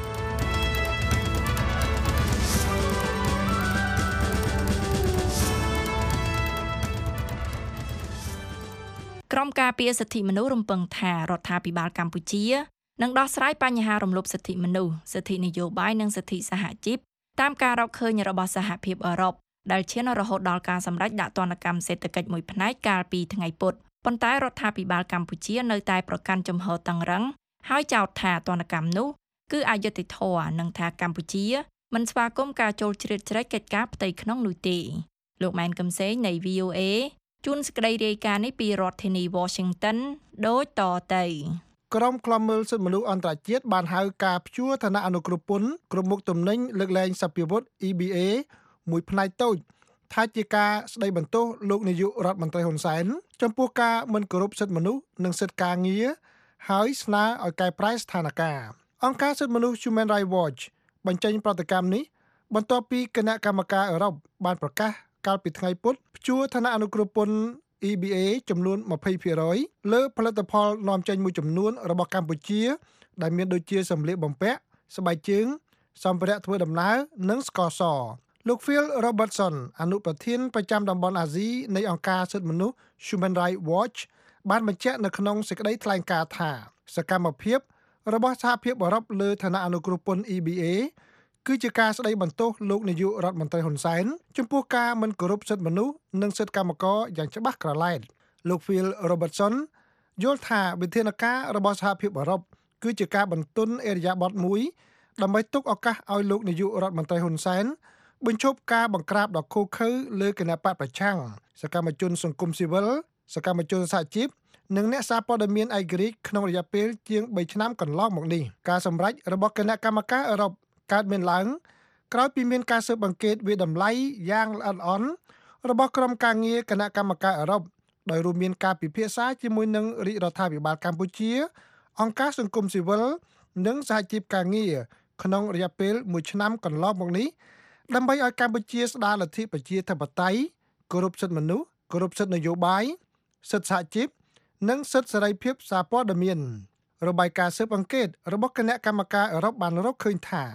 ក្រុមការពារសិទ្ធិមនុស្សរំពឹងថារដ្ឋាភិបាលកម្ពុជានឹងដោះស្រាយបញ្ហារំលោភសិទ្ធិមនុស្សសិទ្ធិនយោបាយនិងសិទ្ធិសហជីពតាមការរកឃើញរបស់សហភាពអឺរ៉ុបដែលឈានរហូតដល់ការសម្រេចដាក់ទណ្ឌកម្មសេដ្ឋកិច្ចមួយផ្នែកកាលពីថ្ងៃពុធប៉ុន្តែរដ្ឋាភិបាលកម្ពុជានៅតែប្រកាន់ជំហរតឹងរ៉ឹងហើយចោទថាទណ្ឌកម្មនោះគឺអយុត្តិធម៌និងថាកម្ពុជាមិនស្វាគមន៍ការចូលជ្រៀតជ្រែកកិច្ចការផ្ទៃក្នុងនោះទេលោកម៉ែនកឹមសេងនៃ V O Aជួនសេចក្តីរាយការណ៍នេះពីរដ្ឋធានី Washington ដូចតទៅក្រុមឃ្លាំមើលសិទ្ធិមនុស្សអន្តរជាតិបានហៅការព្យួរឋានៈអនុគ្រោះពន្ធគ្រប់មុខទំនិញលើកលែងសព្វវុធ E B A មួយផ្នែកតូចថាជាការស្ដីបន្ទោសលោកនាយករដ្ឋមន្ត្រីហ៊ុនសែនចំពោះការមិនគោរពសិទ្ធិមនុស្សនិងសិទ្ធិការងារហើយស្នើឲ្យកែប្រែស្ថានភាពអង្គការសិទ្ធិមនុស្ស Human Rights Watch បញ្ចេញប្រតិកម្មនេះបន្ទាប់ពីគណៈកម្មការអឺរ៉ុបបានប្រកាសកាលពីថ្ងៃពុធព្យួរឋានៈអនុគ្រោះពន្ធ E B A ចំនួនยี่สิบភាគរយ លើផលិតផលនាំចេញមួយចំនួនរបស់កម្ពុជាដែលមានដូចជាសម្លៀកបំពាក់ស្បែកជើងសម្ភារៈធ្វើដំណើរនិងស្ករសលោក Phil Robertson អនុប្រធានប្រចាំតំបន់អាស៊ីនៃអង្គការសិទ្ធិមនុស្ស Human Rights Watch បានបញ្ជាក់នៅក្នុងសេចក្តីថ្លែងការណ៍ថាសកម្មភាពរបស់សហភាពអឺរ៉ុបលើឋានៈអនុគ្រោះពន្ធ E B A គឺជាការស្ដីបន្ទោសលោកនាយករដ្ឋមន្ត្រីហ៊ុនសែនចំពោះការមិនគោរពសិទ្ធិមនុស្សនិងសិទ្ធិកម្មករយ៉ាងច្បាស់ក្រឡែតលោក Phil Robertson យល់ថាវិធានការរបស់សហភាពអឺរ៉ុបគឺជាការបន្ទន់អេរយាប័តមួយដើម្បីទុកឱកាសឲ្យលោកនាយករដ្ឋមន្ត្រីហ៊ុនសែនបញ្ឈប់ការបង្ក្រាបដ៏ឃោរឃៅលើគណបកប្រឆាំងសកម្មជនសង្គមស៊ីវិលសកម្មជនសហជីពនិងអ្នកសារព័ត៌មានឯករាជ្យក្នុងរយៈពេលជាងបីឆ្នាំកន្លងមកនេះការសម្រេចរបស់គណៈកម្មការអឺរ៉ុបកើតមានឡើងក្រោយពីមានការស៊ើបអង្កេតវិតម្លៃយ៉ាងល្អិតល្អន់របស់ក្រុមការងារគណៈកម្មការអឺរ៉ុបដោយរួមមានការពិភាក្សាជាមួយនឹងរាជរដ្ឋាភិបាលកម្ពុជាអង្គការសង្គមស៊ីវិលនិងសហជីពការងារក្នុងរយៈពេលមួយឆ្នាំកន្លងមកនេះដើម្បីឲ្យកម្ពុជាស្ដារលទ្ធិប្រជាធិបតេយ្យគោរពសិទ្ធិមនុស្សគោរពសិទ្ធិនយោបាយសិទ្ធិសហជីពនិងសិទ្ធិសេរីភាពសារព័ត៌មានរបាយការណ៍ស៊ើបអង្កេតរបស់គណៈកម្មការអឺរ៉ុបបានរកឃើញថា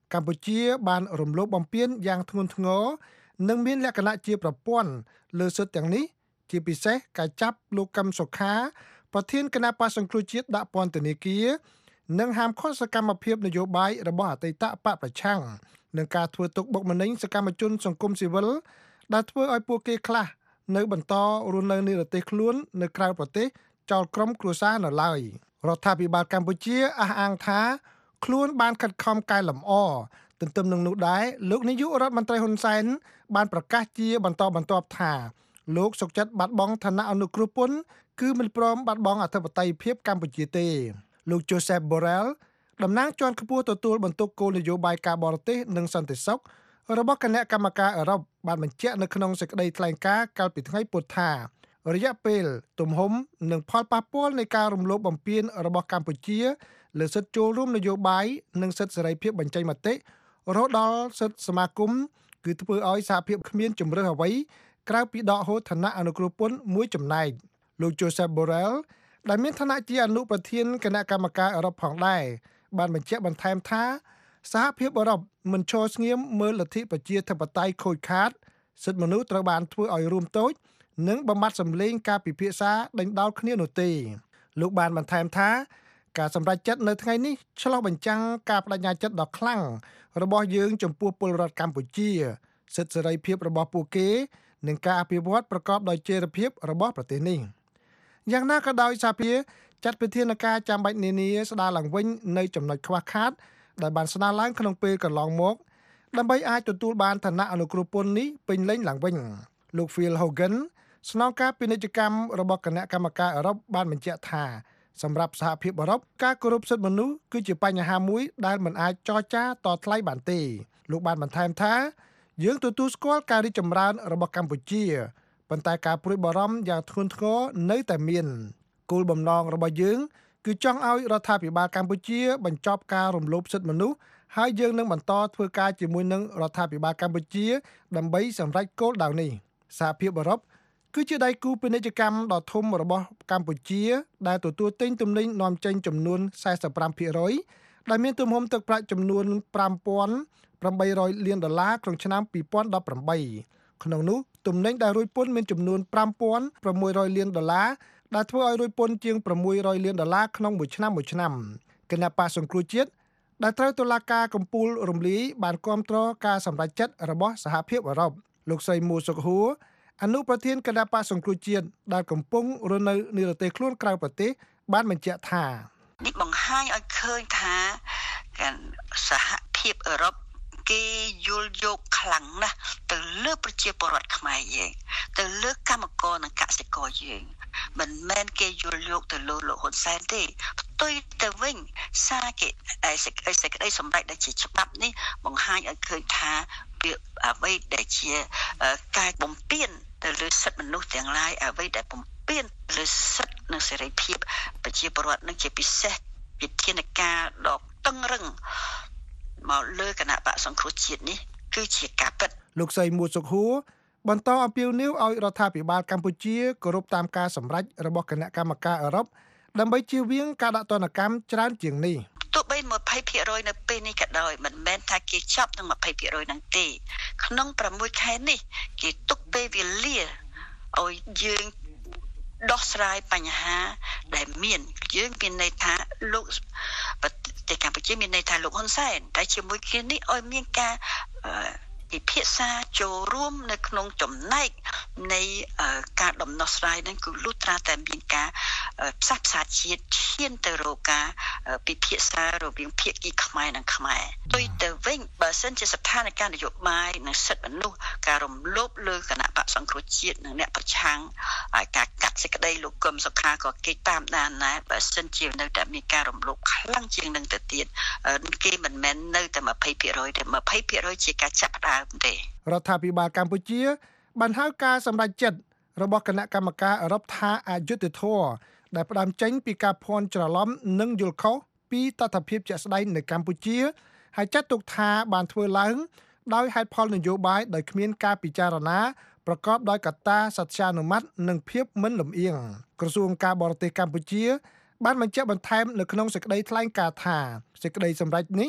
កម្ពុជាបានរំលោភបំពានយ៉ាងធ្ងន់ធ្ងរនិងមានលក្ខណៈជាប្រព័ន្ធលើសិទ្ធិទាំងនេះជាពិសេសការចាប់លោកកឹមសុខាប្រធានគណៈបក្សសង្គ្រោះជាតិដាក់ពន្ធនាគារនិងហាមឃាត់សកម្មភាពនយោបាយរបស់អតីតបកប្រឆាំងនិងការធ្វើទុកបុកម្នេញសកម្មជនសង្គមស៊ីវិលដែលធ្វើឲ្យពួកគេខ្លះនៅបន្តរស់នៅនិរទេសខ្លួននៅក្រៅប្រទេសចោលក្រុមគ្រួសារនៅឡើយរដ្ឋាភិបាលកម្ពុជាអះអាងថាខ្លួនបានខិតខំកែលម្អទន្ទឹមនឹងនោះដែរលោកនាយករដ្ឋមន្ត្រីហ៊ុនសែនបានប្រកាសជាបន្តបន្ទាប់ថាលោកសុកចិត្តបាត់បង់ឋានៈអនុគ្រោះពន្ធគឺមិនព្រមបាត់បង់អធិបតេយ្យភាពកម្ពុជាទេលោក Joseph Borrell តំណាងជាន់ខ្ពស់ទទួលបន្ទុកគោលនយោបាយការបរទេសនិងសន្តិសុខរបស់គណៈកម្មការអឺរ៉ុបបានបញ្ជាក់នៅក្នុងសេចក្តីថ្លែងការណ៍កាលពីថ្ងៃពុធថារយៈពេលទំហំនិងផលប៉ះពាល់នៃការរំលោភបំពានរបស់កម្ពុជាលើសិទ្ធិចូលរួមនយោបាយនិងសិទ្ធិសេរីភាពបញ្ចេញមតិរហូតដល់សិទ្ធិសមាគមគឺធ្វើឲ្យសហភាពគ្មានជំរឿសអ្វីក្រៅពីដកហូតឋានៈអនុគ្រោះពន្ធមួយចំណែកលោក Joseph Borrell ដែលមានឋានៈជាអនុប្រធានគណៈកម្មការអឺរ៉ុបផងដែរបានបញ្ជាក់បន្ថែមថាសហភាពអឺរ៉ុបមិនឈរស្ងៀមមើលលទ្ធិប្រជាធិបតេយ្យខូចខាតសិទ្ធិមនុស្សត្រូវបានធ្វើឲ្យរួមតូចនិងបំបត្តិសម្លេងការពិភាក្សាដេញដោលគ្នានោះទេលោកបានបន្ថែមថាការសម្រេចចិត្តនៅថ្ងៃនេះឆ្លុះបញ្ចាំងការបដិញ្ញាចិត្តដ៏ខ្លាំងរបស់យើងចំពោះពលរដ្ឋកម្ពុជាសិទ្ធិសេរីភាពរបស់ពួកគេនិងការអភិវឌ្ឍប្រកបដោយចីរភាពរបស់ប្រទេសនេះយ៉ាងណាក៏ដោយសហភាពចាត់វិធានការចាំបាច់នានាស្ដារឡើងវិញនៅចំណុចខ្វះខាតដែលបានស្ដារឡើងក្នុងពេលកន្លងមកដើម្បីអាចទទួលបានឋានៈអនុគ្រោះពន្ធនេះពេញលេញឡើងវិញលោក Phil Hogan ស្នងការពាណិជ្ជកម្មរបស់គណៈកម្មការអឺរ៉ុបបានបញ្ជាក់ថាសម្រាប់សហភាពអឺរ៉ុបការគោរពសិទ្ធិមនុស្សគឺជាបញ្ហាមួយដែលមិនអាចចរចាតថ្លៃបានទេលោកបានបន្ថែមថាយើងទទួលស្គាល់ការរីកចម្រើនរបស់កម្ពុជាប៉ុន្តែការព្រួយបារម្ភយ៉ាងធ្ងន់ធ្ងរនៅតែមានគោលបំណងរបស់យើងគឺចង់ឲ្យរដ្ឋាភិបាលកម្ពុជាបញ្ចប់ការរំលោភសិទ្ធិមនុស្សហើយយើងនឹងបន្តធ្វើការជាមួយនឹងរដ្ឋាភិបាលកម្ពុជាដើម្បីសម្រេចគោលដៅនេះសហភាពអឺរ៉ុបគឺជាដៃគូពាណិជ្ជកម្មដ៏ធំរបស់កម្ពុជាដែលទទួលទិញទំនិញនាំចេញចំនួន សែសិបប្រាំភាគរយ ដែលមានទំហំទឹកប្រាក់ចំនួន ប្រាំពាន់ប្រាំបីរយលានដុល្លារក្នុងឆ្នាំពីរពាន់ដប់ប្រាំបីក្នុងនោះទំនិញដែលរួចពន្ធមានចំនួន ប្រាំពាន់ប្រាំមួយរយលានដុល្លារដែលធ្វើឲ្យរួចពន្ធជាងប្រាំមួយរយលានដុល្លារក្នុងមួយឆ្នាំមួយឆ្នាំគណៈបក្សសង្គ្រោះជាតិដែលត្រូវតុលាការកំពូលរំលាយបានគាំទ្រការសម្រេចចិត្តរបស់សហភាពអឺរ៉ុបលោកស្រីមូសុកហួរអនុប្រធានគណៈបក្សសង្គ្រោះជាតិដែលកំពុងរស់នៅនិរទេសខ្លួនក្រៅប្រទេសបានបញ្ជាក់ថានេះបង្ហាញឲ្យឃើញថាសហភាពអឺរ៉ុបគេយល់យកខ្លាំងណាស់ទៅលើប្រជាពលរដ្ឋខ្មែរយើងទៅលើកម្មករនិងកសិករយើងមិនមែនគេយល់យកទៅលើលោកហ៊ុនសែនទេផ្ទុយទៅវិញសារគេសេចក្តីសម្រេចដែលជាច្បាប់នេះបង្ហាញឲ្យឃើញថាវាអ្វីដែលជាការបំពានទៅលើសិទ្ធិមនុស្សទាំងឡាយអ្វីដែលបំពានលើសិទ្ធិនិងសេរីភាពប្រជាពលរដ្ឋនឹងជាពិសេសវិធានការដ៏តឹងរឹងមកលើគណៈបក្សសង្គ្រោះជាតិនេះគឺជាការពិតលោកស្រីមួសុខហួរបន្តអំពាវនាវឲ្យរដ្ឋាភិបាលកម្ពុជាគោរពតាមការសម្រេចរបស់គណៈកម្មការអឺរ៉ុបដើម្បីជៀសវាងការដាក់ទណ្ឌកម្មច្រើនជាងនេះទោះបី ยี่สิบเปอร์เซ็นต์ នៅពេលនេះក៏ដោយមិនមែនថាគេចាប់នឹង ยี่สิบเปอร์เซ็นต์ នឹងទេក្នុង ប្រាំមួយ ខែនេះគេទុកពេលវេលាឲ្យយើងដោះស្រាយបញ្ហាដែលមានយើងមានន័យថាលោកប្រទេសកម្ពុជាមានន័យថាលោកហ៊ុនសែនតែជាមួយគ្នានេះឲ្យមានការពិភាក្សាចូលរួមនៅក្នុងចំណែកនៃការដំណោះស្រាយនឹងគឺលុះត្រាតែមានការផ្សះផ្សាជាតិឈានទៅរកការពិភាក្សារវាងភាគីខ្មែរនិងខ្មែរទុយទៅវិញបើសិនជាស្ថានភាពនយោបាយនិងសិទ្ធិមនុស្សការរំលោភលើគណៈបក្សសង្គ្រោះជាតិនិងអ្នកប្រឆាំងហើយការកាត់សេចក្តីលោកកឹមសុខាក៏គេតាមដានដែរបើសិនជានៅតែមានការរំលោភខ្លាំងជាងនឹងទៅទៀតគេមិនមែននៅតែ ยี่สิบเปอร์เซ็นต์ ទេ ยี่สิบเปอร์เซ็นต์ ជាការចាប់ផ្ដើមទេរដ្ឋាភិបាលកម្ពុជាបានហៅការសម្រេចចិត្តរបស់គណៈកម្មការអឺរ៉ុបថាអយុត្តិធម៌ដែលផ្ដើមចេញពីការភ័ន្តច្រឡំនិងយល់ខុសពីតថភាពជាក់ស្ដែងនៅកម្ពុជាហើយចាត់ទុកថាបានធ្វើឡើងដោយហេតុផលនយោបាយដោយគ្មានការពិចារណាប្រកបដោយកត្តាសត្យានុមត្តិនិងភាពមិនលំអៀងក្រសួងការបរទេសកម្ពុជាបានបញ្ជាក់បន្ថែមនៅក្នុងសេចក្តីថ្លែងការណ៍ថាសេចក្តីសម្រេចនេះ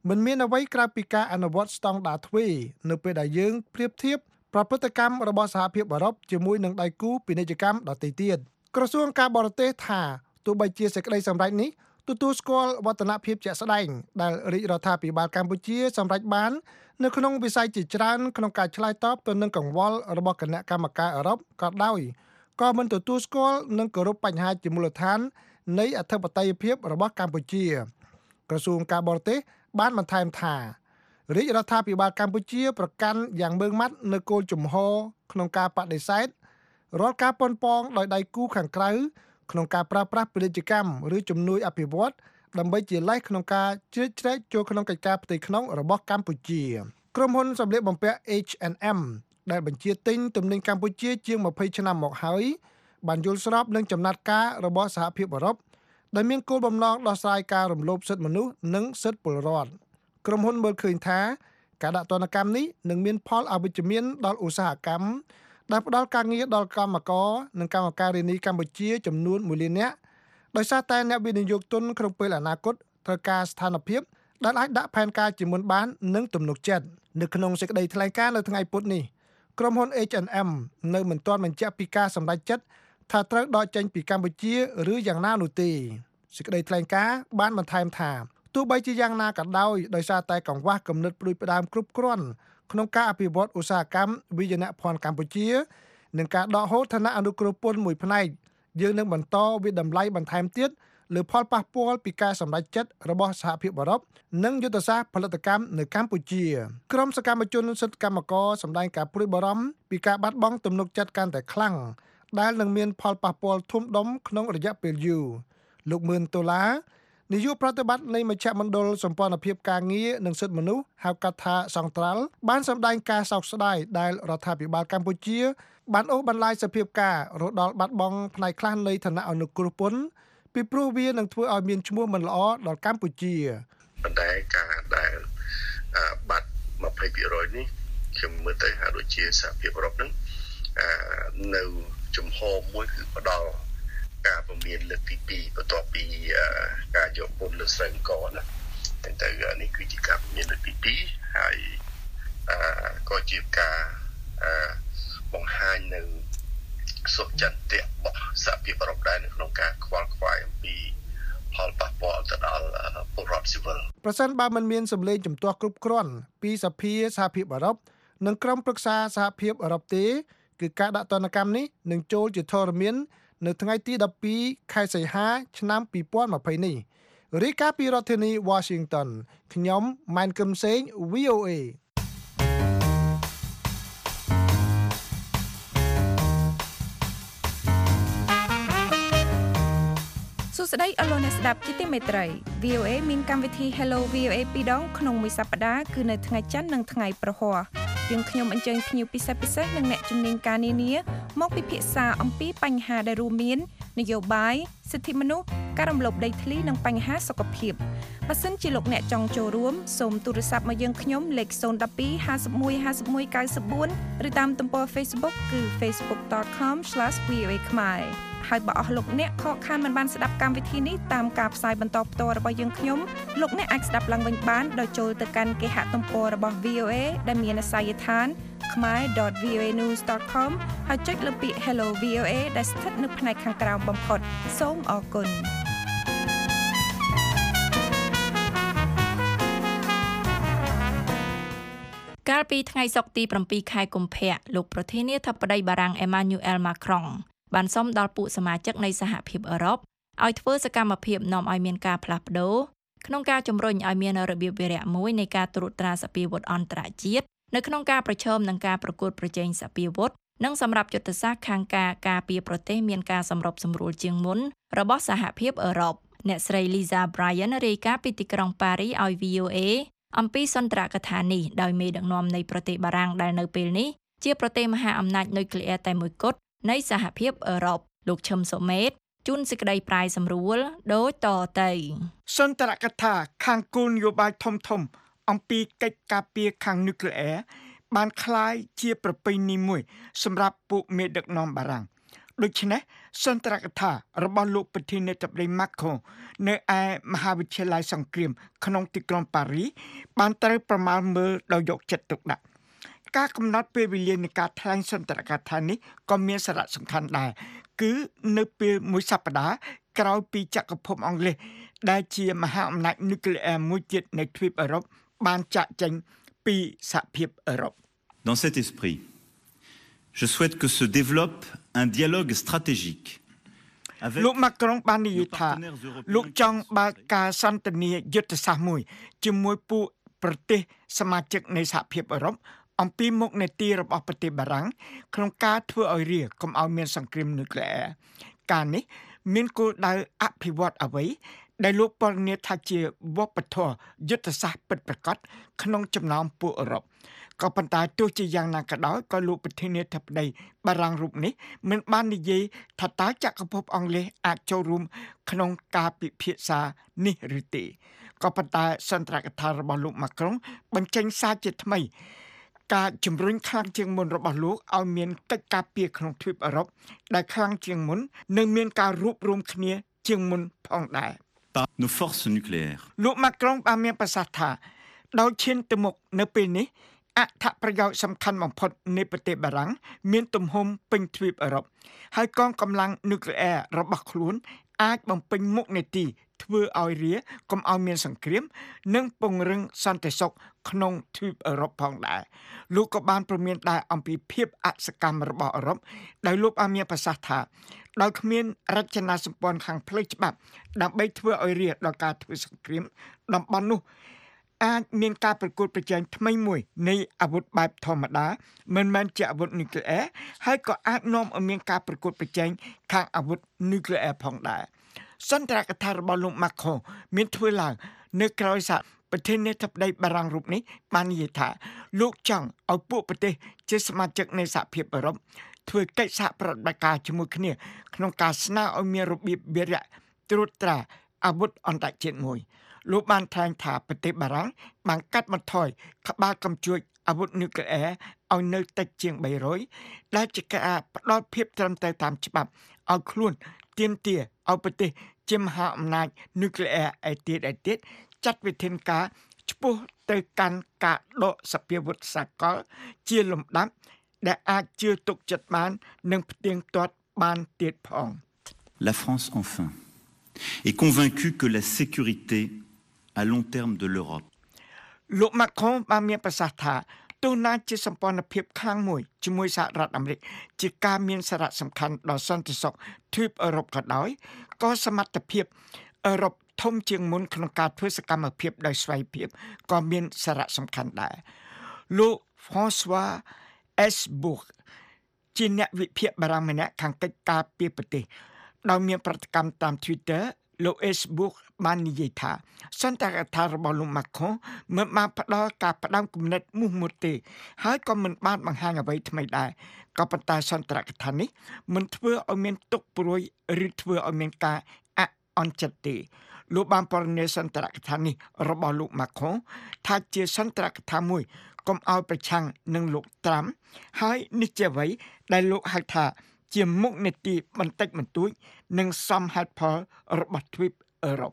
មិនមានអ្វីក្រៅពីការអនុវត្តស្តង់ដារទ្វេនៅពេលដែលយើងប្រៀបធៀបប្រព្រឹត្តកម្មរបស់សហភាពអឺរ៉ុបជាមួយនឹងដៃគូពាណិជ្ជកម្មដទៃទៀតក្រសួងការបរទេសថាទោះបីជាសេចក្តីសម្រេចនេះទទួលស្គាល់វឌ្ឍនភាពជាក់ស្ដែងដែលរាជរដ្ឋាភិបាលកម្ពុជាសម្រេចបាននៅក្នុងវិស័យជាច្រើនក្នុងការឆ្លើយតបទៅនឹងកង្វល់របស់គណៈកម្មការអឺរ៉ុបក៏ដោយក៏មិនទទួលស្គាល់និងគោរពបញ្ហាជាមូលដ្ឋាននៃអធិបតេយ្យភាពរបស់កម្ពុជាក្រសួងការបរទេសបានបន្ថែមថារាជរដ្ឋាភិបាលកម្ពុជាប្រកាន់យ៉ាងម៉ឺងម៉ាត់នៅគោលជំហរក្នុងការបដិសេធរាល់ការប៉ុនប៉ងដោយដៃគូខាងក្រៅក្នុងការប្រើប្រាស់ពាណិជ្ជកម្មឬជំនួយអភិវឌ្ឍដើម្បីជាលេសក្នុងការជ្រៀតជ្រែកចូលក្នុងកិច្ចការផ្ទៃក្នុងរបស់កម្ពុជាក្រុមហ៊ុនសម្លៀកបំពាក់ H and M ដែលបញ្ជាទិញទំនិញកម្ពុជាជាងម្ភៃឆ្នាំមកហើយបានយល់ស្របនឹងចំណាត់ការរបស់សហភាពអឺរ៉ុបដែលមានគោលបំណងដោះស្រាយការរំលោភសិទ្ធិមនុស្សនិងសិទ្ធិពលរដ្ឋក្រុមហ៊ុនមើលឃើញថាការដាក់ទណ្ឌកម្មនេះនឹងមានផលអវិជ្ជមានដល់ឧស្សាហកម្មដែលផ្ដល់ការងារដល់កម្មករនិងកម្មការិនីកម្ពុជាចំនួនមួយលាននាក់ដោយសារតែអ្នកវិនិយោគទុនក្នុងពេលអនាគតត្រូវការស្ថានភាពដែលអាចដាក់ផែនការជាមុនបាននិងទំនុកចិត្តនៅក្នុងសេចក្តីថ្លែងការណ៍នៅថ្ងៃពុធនេះក្រុមហ៊ុន H and M នៅមិនទាន់បញ្ជាក់ពីការសម្រេចចិត្តថាត្រូវដកចេញពីកម្ពុជាឬយ៉ាងណានោះទេសេចក្តីថ្លែងការណ៍បានបន្ថែមថាទោះបីជាយ៉ាងណាក៏ដោយដោយសារតែកង្វះគំនិតផ្ដួចផ្ដើមគ្រប់គ្រាន់ក្នុងការអភិវឌ្ឍឧស្សាហកម្មវិញ្ញាណភ័ណ្ឌកម្ពុជានិងការដកហូតឋានៈអនុគ្រោះពន្ធមួយផ្នែកយើងនឹងបន្តវិតម្លៃបន្ថែមទៀតលើផលប៉ះពាល់ពីការសម្រេចចិត្តរបស់សហភាពអឺរ៉ុបនិងយុទ្ធសាស្ត្រផលិតកម្មនៅកម្ពុជាក្រុមសកម្មជនសិទ្ធិកម្មករសម្ដែងការព្រួយបារម្ភពីការបាត់បង់ទំនុកចិត្តកាន់តែខ្លាំងដែលនឹងមានផលប៉ះពាល់ធំដុំក្នុងរយៈពេលយូរលោកមឿនដុល្លារនាយកប្រតិបត្តិនៃមជ្ឈមណ្ឌលសម្ព័ន្ធភាពការងារនិងសិទ្ធិមនុស្សហៅកាត់ថាសង្ត្រាល់បានសម្ដែងការសោកស្ដាយដែលរដ្ឋាភិបាលកម្ពុជាបានអូសបន្លាយសភាពការរហូតដល់បាត់បង់ផ្នែកខ្លះនៃឋានៈអនុគ្រោះពន្ធពីព្រោះវានឹងធ្វើឲ្យមានឈ្មោះមិនល្អដល់កម្ពុជាប៉ុន្តែការដែលបាត់ ยี่สิบเปอร์เซ็นต์ នេះខ្ញុំមើលទៅហាក់ដូចជាសហភាពអឺរ៉ុបនឹងនៅជំហរមួយគឺផ្ដល់ការពមៀនលើកទីពីរបន្ទាប់ពីការយកពន្ធលើស្រីកណាតែទៅនេះគឺជាការពមៀនលើកទីពីរហើយក៏ជាការបង្ហាញនៅសុខចន្ទៈរបស់សហភាពអឺរ៉ុបដែរនៅក្នុងការខ្វល់ខ្វាយអំពីផលប៉ះពាល់ទៅដល់ពលរដ្ឋស៊ីវិលប្រសិនបើមិនមានសម្លេងជំទាស់គ្រប់គ្រាន់ពីសភាសហភាពអឺរ៉ុបនិងក្រុមប្រឹក្សាសហភាពអឺរ៉ុបទេគឺការដាក់ទណ្ឌកម្មនេះនឹងចូលជាធរមាននៅថ្ងៃទីដប់ពីរខែសីហាឆ្នាំពីរពាន់ยี่สิบនេះរាយការណ៍ពីរដ្ឋធានី Washington ខ្ញុំម៉ែនកឹមសេង វី អូ เอសួស្តីអស់លោកអ្នកស្ដាប់ជាទីមេត្រី វី អូ เอ មានកម្មវិធី Hello វី អូ เอ ពីរដងក្នុងមួយសប្តាហ៍គឺនៅថ្ងៃច័ន្ទនិងថ្ងៃប្រហ័សយើងខ្ញុំអញ្ជើញភ្ញៀវពិសេសពិសេសនិងអ្នកជំនាញការនានាមកពិភាក្សាអំពីបញ្ហាដែលរួមមាននយោបាយសិទ្ធិមនុស្សការរំលោភដីធ្លីនិងបញ្ហាសុខភាពបើសិនជាលោកអ្នកចង់ចូលរួមសូមទូរស័ព្ទមកយើងខ្ញុំលេខศูนย์ หนึ่ง สอง ห้า หนึ่ง ห้า หนึ่ง เก้า สี่ឬតាមទំព័រ Facebook គឺ facebook dot com slash v o a khmer ហើយបើអស់លោកអ្នកខកខានមិនបានស្ដាប់កម្មវិធីនេះតាមការផ្សាយបន្តផ្ទាល់របស់យើងខ្ញុំលោកអ្នកអាចស្ដាប់ឡើងវិញបានដោយចូលទៅកាន់គេហទំព័ររបស់ វី អូ เอ ដែលមានអាសយដ្ឋាន khmer dot v o a news dot com ហើយចុចលើពាក្យ Hello វី អូ เอ ដែលស្ថិតនៅផ្នែកខាងក្រោមបំផុតសូមអរគុណកាលពីថ្ងៃសុក្រទី7ខែកុម្ភៈលោកប្រធានាធិបតីបារាំង Emmanuel Macron បានសុំដល់ពួកសមាជិកនៃសហភាពអឺរ៉ុបឲ្យធ្វើសកម្មភាពនាំឲ្យមានការផ្លាស់ប្ដូរក្នុងការជំរុញឲ្យមានរបៀបវារៈមួយនៃការត្រួតត្រាសពាវុធអន្តរជាតិនៅក្នុងការប្រឈមនឹងការប្រកួតប្រជែងសពាវុធនិងសម្រាប់យុទ្ធសាស្ត្រខាងការការពារប្រទេសមានការសម្របសម្រួលជាងមុនរបស់សហភាពអឺរ៉ុបអ្នកស្រី Lisa Bryan រាយការណ៍ពីទីក្រុងប៉ារីសឲ្យ វី អូ เอ អំពីសន្ទរកថានេះដោយមេដឹកនាំនៃប្រទេសបារាំងដែលនៅពេលនេះជាប្រទេសមហាអំណាចនុយក្លេអ៊ែរតែមួយគត់នៃសហភាពអឺរ៉ុបលោកឈឹមសុមេតជូនសេចក្តីប្រាយសម្រួលដូចតទៅសន្ទរកថាខាងគោលនយោបាយធំធំអំពីកិច្ចការពារខាងនុយក្លេអ៊ែរបានคล้ายជាប្រពៃណីមួយសម្រាប់ពួកមេដឹកនាំបារាំងដូច្នេះសន្ទរកថារបស់លោកប្រធានាធិបតី Macron នៅឯមហាវិទ្យាល័យសង្គ្រាមក្នុងទីក្រុងប៉ារីសបានត្រូវប្រមាលមើលដោយយកចិត្តទុកដាក់ការកំណត់ពេលវេលានៃការថ្លែងសន្ទរកថានេះក៏មានសារៈសំខាន់ដែរគឺនៅពេលមួយសប្តាហ៍ក្រោយពីចក្រភពអង់គ្លេសដែលជាមហាអំណាចនុយក្លេអ៊ែរមួយទៀតនៃទ្វីបអឺរ៉ុបបានចាក់ចេញពីសហភាពអឺរ៉ុប Dans cet esprit, je souhaite que se développe un dialogue stratégique avec លោក Macron បាននិយាយថាលោកចង់បើកការសន្ទនាយុទ្ធសាស្ត្រមួយជាមួយពួកប្រទេសសមាជិកនៃសហភាពអឺរ៉ុបអំពីមុខនីតិរបស់ប្រទេសបារាំងក្នុងការធ្វើឲ្យរាកុំឲ្យមានសង្គ្រាមនុយក្លេអ៊ែរការនេះមានគោលដៅអភិវឌ្ឍអ្វីដែលលោកពណ៌នាថាជាវប្បធម៌យុទ្ធសាស្ត្រពិតប្រាកដក្នុងចំណោមពួកអឺរ៉ុបក៏ប៉ុន្តែទោះជាយ៉ាងណាក៏ដោយក៏លោកប្រធានាធិបតីបារាំងរូបនេះមិនបាននិយាយថាតើចក្រភពអង់គ្លេសអាចចូលរួមក្នុងការពិភាក្សានេះឬទេក៏ប៉ុន្តែសន្ទរកថារបស់លោក Macron បញ្ចេញសារជាថ្មីការជំរុញខ្លាំងជាងមុនរបស់លោកឲ្យមានកិច្ចការពារក្នុងទ្វីបអឺរ៉ុបដែលខ្លាំងជាងមុននិងមានការរួបរวมគ្នាជាងមុនផងដែរ nos forces nucléaires លោក Macron បានមានប្រសាសន៍ថាដោយឈានទៅមុខនៅពេលនេះអត្ថប្រយោជន៍សំខាន់បំផុតនៃប្រទេសបារាំងមានទំហំពេញទ្វីបអឺរ៉ុបហើយកងកម្លាំងនុយក្លេអ៊ែររបស់ខ្លួនអាចបំពេញមុខនីតិធ្វើឲ្យរាកុំឲ្យមានសង្គ្រាមនិងពង្រឹងសន្តិសុខក្នុងទ្វីបអឺរ៉ុបផងដែរលោកក៏បានព្រមានដែរអំពីភាពអសកម្មរបស់អឺរ៉ុបដោយលោកបានមានប្រសាសន៍ថាដោយគ្មានរចនាសម្ព័ន្ធខាងផ្លូវច្បាប់ដើម្បីធ្វើឲ្យរាដល់ការធ្វើសង្គ្រាមតំបន់នោះអាចមានការប្រកួតប្រជែងថ្មីមួយនៃអាវុធបែបធម្មតាមិនមែនជាអាវុធនុយក្លេអ៊ែរហើយក៏អាចនាំឲ្យមានការប្រកួតប្រជែងខាងអាវុធនុយក្លេអ៊ែរផងដែរសន្ទរកថារបស់លោក Macron មានធ្វើឡើងនៅក្រោយសារប្រធានាធិបតីបារាំងរូបនេះបាននិយាយថាលោកចង់ឲ្យពួកប្រទេសជាសមាជិកនៃសហភាពអឺរ៉ុបធ្វើកិច្ចសហប្រតិបត្តិការជាមួយគ្នាក្នុងការស្នើឲ្យមានរបៀបវារៈត្រួតត្រាអាវុធអន្តរជាតិមួយលោកបានថ្លែងថាប្រទេសបារាំងបានកាត់បន្ថយក្បាលកំជួចអាវុធនុយក្លេអ៊ែរឲ្យនៅតិចជាង300ដែលជាការផ្ដល់ភាពត្រឹមត្រូវតាមច្បាប់ឲ្យខ្លួនទាមទារឲ្យប្រទេសជាមហាអំណាចនុយក្លេអ៊ែរឯទៀតឯទៀតចាត់វិធានការឆ្ពោះទៅកាន់ការដកសភាវុធសកលជាលំដាប់ដែលអាចជឿទុកចិត្តបាននិងផ្ទៀងផ្ទាត់បានទៀតផង La France enfin est convaincue que la sécurité à long terme de l'Europe លោក Macron បានមានប្រសាសន៍ថាទោះណាជាសម្ព័ន្ធភាពខ្លាំងមួយជាមួយសហរដ្ឋអាមេរិកជាការមានសារៈសំខាន់ដល់សន្តិសុខទ្វីបអឺរ៉ុបក៏ដោយក៏សមត្ថភាពអឺរ៉ុបធំជាងមុនក្នុងការធ្វើសកម្មភាពដោយស្វ័យភាពក៏មានសារៈសំខាន់ដែរលោក François Hesbourg ជាអ្នកវិភាគបារាំងម្នាក់ខាងកិច្ចការពារប្រទេសដោយមានប្រតិកម្មតាម Twitter លោក Hesbourg បាននិយាយថាសន្ទរកថារបស់លោក Macron មិនបានផ្ដល់ការផ្ដាំគំនិតមូសមុតទេហើយក៏មិនបានបង្ហាញអ្វីថ្មីដែរក៏ប៉ុន្តែសន្ទរកថានេះមិនធ្វើឲ្យមានទុកព្រួយឬធ្វើឲ្យមានការអអន់ចិត្តទេលោកបានបរិញ្ញាសន្ទរកថានេះរបស់លោក Macron ថាជាសន្ទរកថាមួយកុំឲ្យប្រឆាំងនឹងលោកត្រាំហើយនេះជាអ្វីដែលលោកហៅថាជាមុខនីតិបន្តិចបន្តួចនិងសមហេតុផលរបស់ទ្វីបអឺរ៉ុប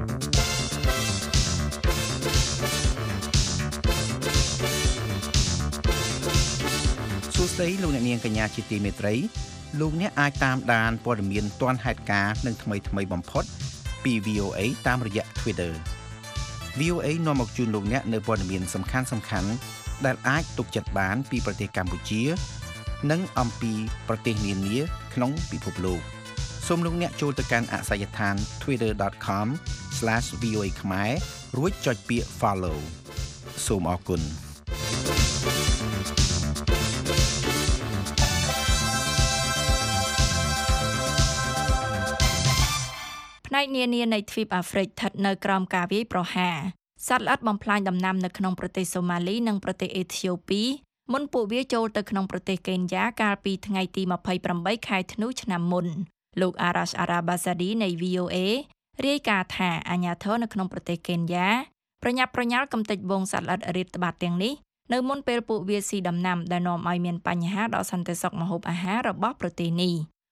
សួស្តីលោកអ្នកនាងកញ្ញាជាទីមេត្រីលោកអ្នកអាចតាមដានព័ត៌មានទាន់ហេតុការណ៍និងថ្មីថ្មីបំផុតពី វី អូ เอ តាមរយៈ Twitter វី អូ เอ នាំមកជូនលោកអ្នកនៅព័ត៌មានសំខាន់សំខាន់ដែលអាចទុកចិត្តបានពីប្រទេសកម្ពុជានិងអំពីប្រទេសនានាក្នុងពិភពលោកសូមលោកអ្នកចូលទៅកាន់អាសយដ្ឋាន twitter dot com slash v o a ខ្មែររួចចុចពាក្យ follow សូមអរគុណផ្នែកនានានៃទ្វីបអាហ្វ្រិកស្ថិតនៅក្រោមការវាយប្រហារសត្វល្អិតបំផ្លាញដំណាំនៅក្នុងប្រទេសសូម៉ាលីនិងប្រទេសអេធីអូពីមុនពួកវាចូលទៅក្នុងប្រទេសកេនយ៉ាកាលពីថ្ងៃទីម្ភៃប្រាំបីខែធ្នូឆ្នាំមុនលោក Arash Arabasadi នៃ វី អូ เอ រាយការណ៍ថាអាជ្ញាធរនៅក្នុងប្រទេសកេនយ៉ាប្រញាប់ប្រញាល់កំទេចវងសត្វល្អិតរាតត្បាតទាំងនេះនៅមុនពេលពួកវាស៊ីដំណាំដែលនាំឲ្យមានបញ្ហាដល់សន្តិសុខម្ហូបអាហាររបស់ប្រទេសនេះ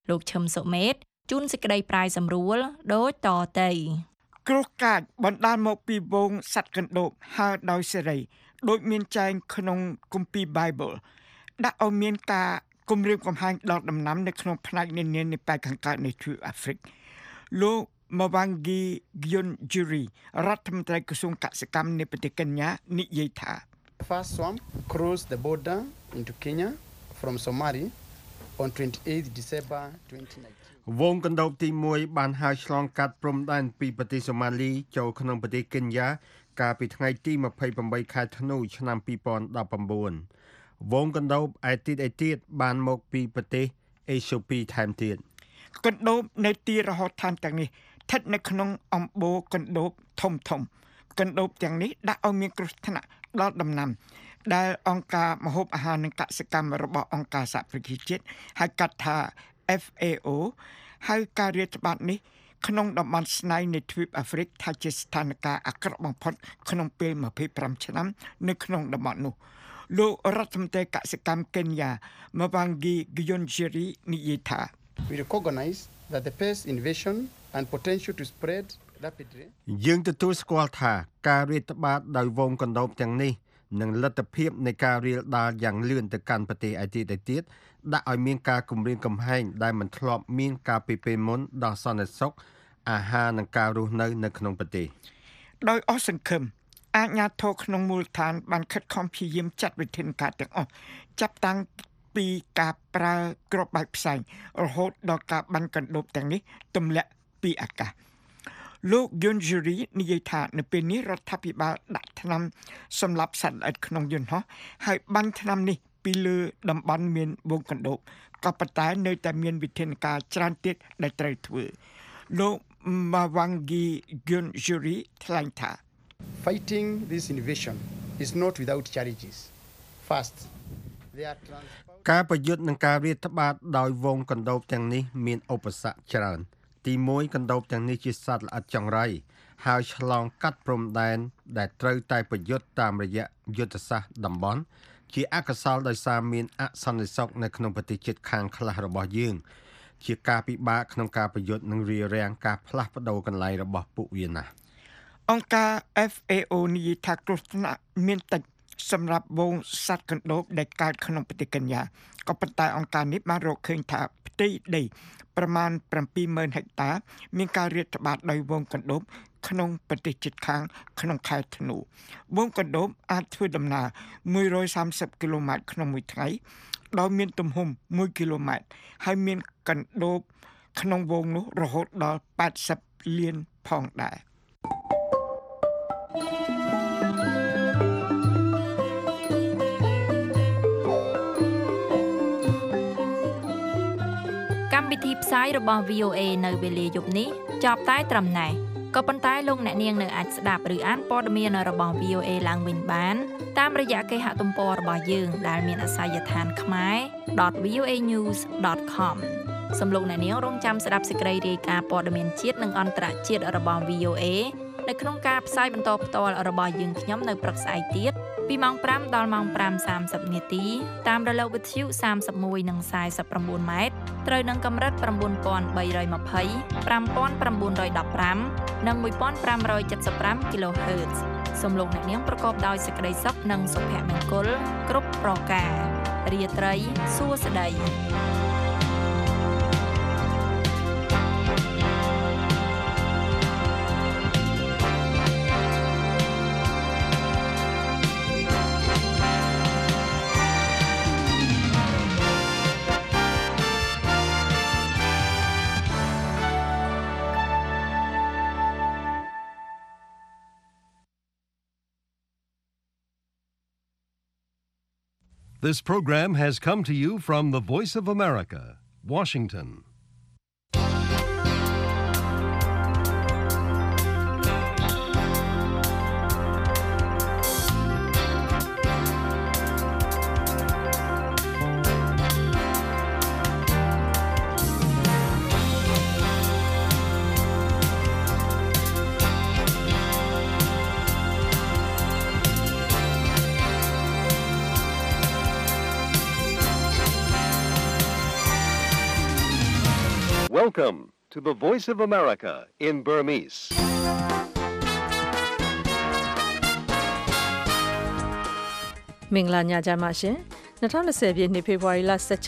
លោកឈឹមសុមេតជូនសេចក្តីប្រាយសម្រួលដូចតទៅគ្រោះកាចបណ្ដាលមកពីវងសត្វកណ្ដូបហើរដោយសេរីដូចមានចែងក្នុងគម្ពីរ Bible ដាក់ឲ្យមានការគម្រាមកំហែងដល់ដំណាំនៅក្នុងផ្នែកនានានៃប៉ែកខាងកើតនៃទ្វីបអាហ្វ្រិកលោក Mwangi Gionjuri រដ្ឋមន្ត្រីក្រសួងកសិកម្មនៃប្រទេសកេនយ៉ានិយាយថា First swamp crossed the border into Kenya from Somali on twenty-eighth December twenty nineteen វងកណ្ដូបទីមួយបានហើរឆ្លងកាត់ព្រំដែនពីប្រទេសសូម៉ាលីចូលក្នុងប្រទេសកេនយ៉ាកាលពីថ្ងៃទីยี่สิบแปดខែធ្នូឆ្នាំยี่สิบสิบเก้าវងកណ្ដូបឯទៀតឯទៀតបានមកពីប្រទេសអេសូពីថែមទៀតកណ្ដូបនៅទីរហោឋានទាំងនេះស្ថិតនៅក្នុងអំបូរកណ្ដូបធំធំកណ្ដូបទាំងនេះដាក់ឲ្យមានគ្រោះថ្នាក់ដល់ដំណាំដែលអង្គការម្ហូបអាហារនិងកសិកម្មរបស់អង្គការសហប្រជាជាតិហៅកាត់ថា F A O ហើយការរាតត្បាតនេះក្នុងតំបន់ស្នៃនៃទ្វីបអាហ្វ្រិកថាជាស្ថានភាពអាក្រក់បំផុតក្នុងពេលยี่สิบห้าឆ្នាំនៅក្នុងតំបន់នោះលោករដ្ឋមន្ត្រីកសិកម្មកេនយ៉ា Mwangi Gionjuri និយាយថា We recognize that the pest invasion and potential to spread rapidly យើងទទួលស្គាល់ថាការរាតត្បាតដោយវងកណ្ដូបទាំងនេះនិងលទ្ធភាពនៃការរាលដាលយ៉ាងលឿនទៅកាន់ប្រទេសឯទៀតឯទៀតដាក់ឲ្យមានការគំរាមកំហែងដែលមិនធ្លាប់មានការពីពេលមុនដល់សន្តិសុខអាហារនិងការរស់នៅនៅក្នុងប្រទេសដោយអស់សង្ឃឹមអាជ្ញាធរក្នុងមូលដ្ឋានបានខិតខំព្យាយាមចាត់វិធានការទាំងអស់ចាប់តាំងពីការប្រើគ្រាប់បែកផ្សែងរហូតដល់ការបាញ់កណ្ដូបទាំងនេះទម្លាក់ពីអាកាសលោក Gionjuri និយាយថានៅពេលនេះរដ្ឋាភិបាលដាក់ថ្នាំសម្រាប់សត្វល្អិតក្នុងយន្តហោះហើយបាញ់ថ្នាំនេះពីលើតំបន់មានវងកណ្ដូបក៏ប៉ុន្តែនៅតែមានវិធានការច្រើនទៀតដែលត្រូវធ្វើលោក Mwangi Gionjuri ថ្លែងថា Fighting this invasion is not without challenges. First, there are ការប្រយុទ្ធនឹងការរាតត្បាតដោយវងកណ្ដូបទាំងនេះមានឧបសគ្គច្រើនទីមួយកណ្ដូបទាំងនេះជាសត្វល្អិតចង្រៃហើយឆ្លងកាត់ព្រំដែនដែលត្រូវតែប្រយុទ្ធតាមរយៈយុទ្ធសាស្ត្រតំបន់ជាអកុសលដោយសារមានអសន្តិសុខនៅក្នុងប្រទេសជិតខាងខ្លះរបស់យើងជាការពិបាកក្នុងការប្រយុទ្ធនឹងរារាំងការផ្លាស់ប្ដូរកន្លែងរបស់ពួកវាណាស់អង្គការ F A O និយាយថាគ្រោះថ្នាក់មានតិចសម្រាប់វងសត្វកណ្ដូបដែលកើតក្នុងប្រទេសកេនយ៉ាក៏ប៉ុន្តែអង្គការនេះបានរកឃើញថាផ្ទៃដីប្រមាណseven thousandហិកតាមានការរាតត្បាតដោយវងកណ្ដូបក្នុងប្រទេសជិតខាងក្នុងខែធ្នូវងកណ្ដូបអាចធ្វើដំណើរone hundred thirtyគីឡូម៉ែត្រក្នុងមួយថ្ងៃដោយមានទំហំoneគីឡូម៉ែត្រហើយមានកណ្ដូបក្នុងវងនោះរហូតដល់eightyលានផងដែរកម្មវិធីផ្សាយរបស់ V O A នៅវេលាយប់នេះចប់តែត្រឹមណេះក៏ប៉ុន្តែលោកអ្នកនាងនៅអាចស្ដាប់ឬអានព័ត៌មានរបស់ V O A ឡើងវិញបានតាមរយៈគេហទំព័ររបស់យើងដែលមានអាសយដ្ឋាន ខ្មែរ dot voa news dot com សូមលោកអ្នកនាងរងចាំស្ដាប់សេចក្តីរាយការណ៍ព័ត៌មានជាតិនិងអន្តរជាតិរបស់ V O A នៅក្នុងការផ្សាយបន្តផ្ទាល់របស់យើងខ្ញុំនៅព្រឹកស្អែកទៀតពីម៉ោងfiveដល់ម៉ោងfive thirtyនាទីតាមរលកវិទ្យុthirty-oneនិងforty-nineម៉ែត្រត្រូវនឹងកម្រិតnine thousand three hundred twenty, five thousand nine hundred fifteenនិងfifteen seventy-five គីឡូហឺត សូមលោកអ្នកនាងប្រកបដោយសេចក្តីសុខនិងសុភមង្គលគ្រប់ប្រការរាត្រីសួស្តី This program has come to you from the Voice of America, Washington. Welcome to the Voice of America in Burmese. မင်္ဂလာညချမ်းပါရှင် ၂၀၂၀ပြည့်နှစ်ဖေဖော်ဝါရီလ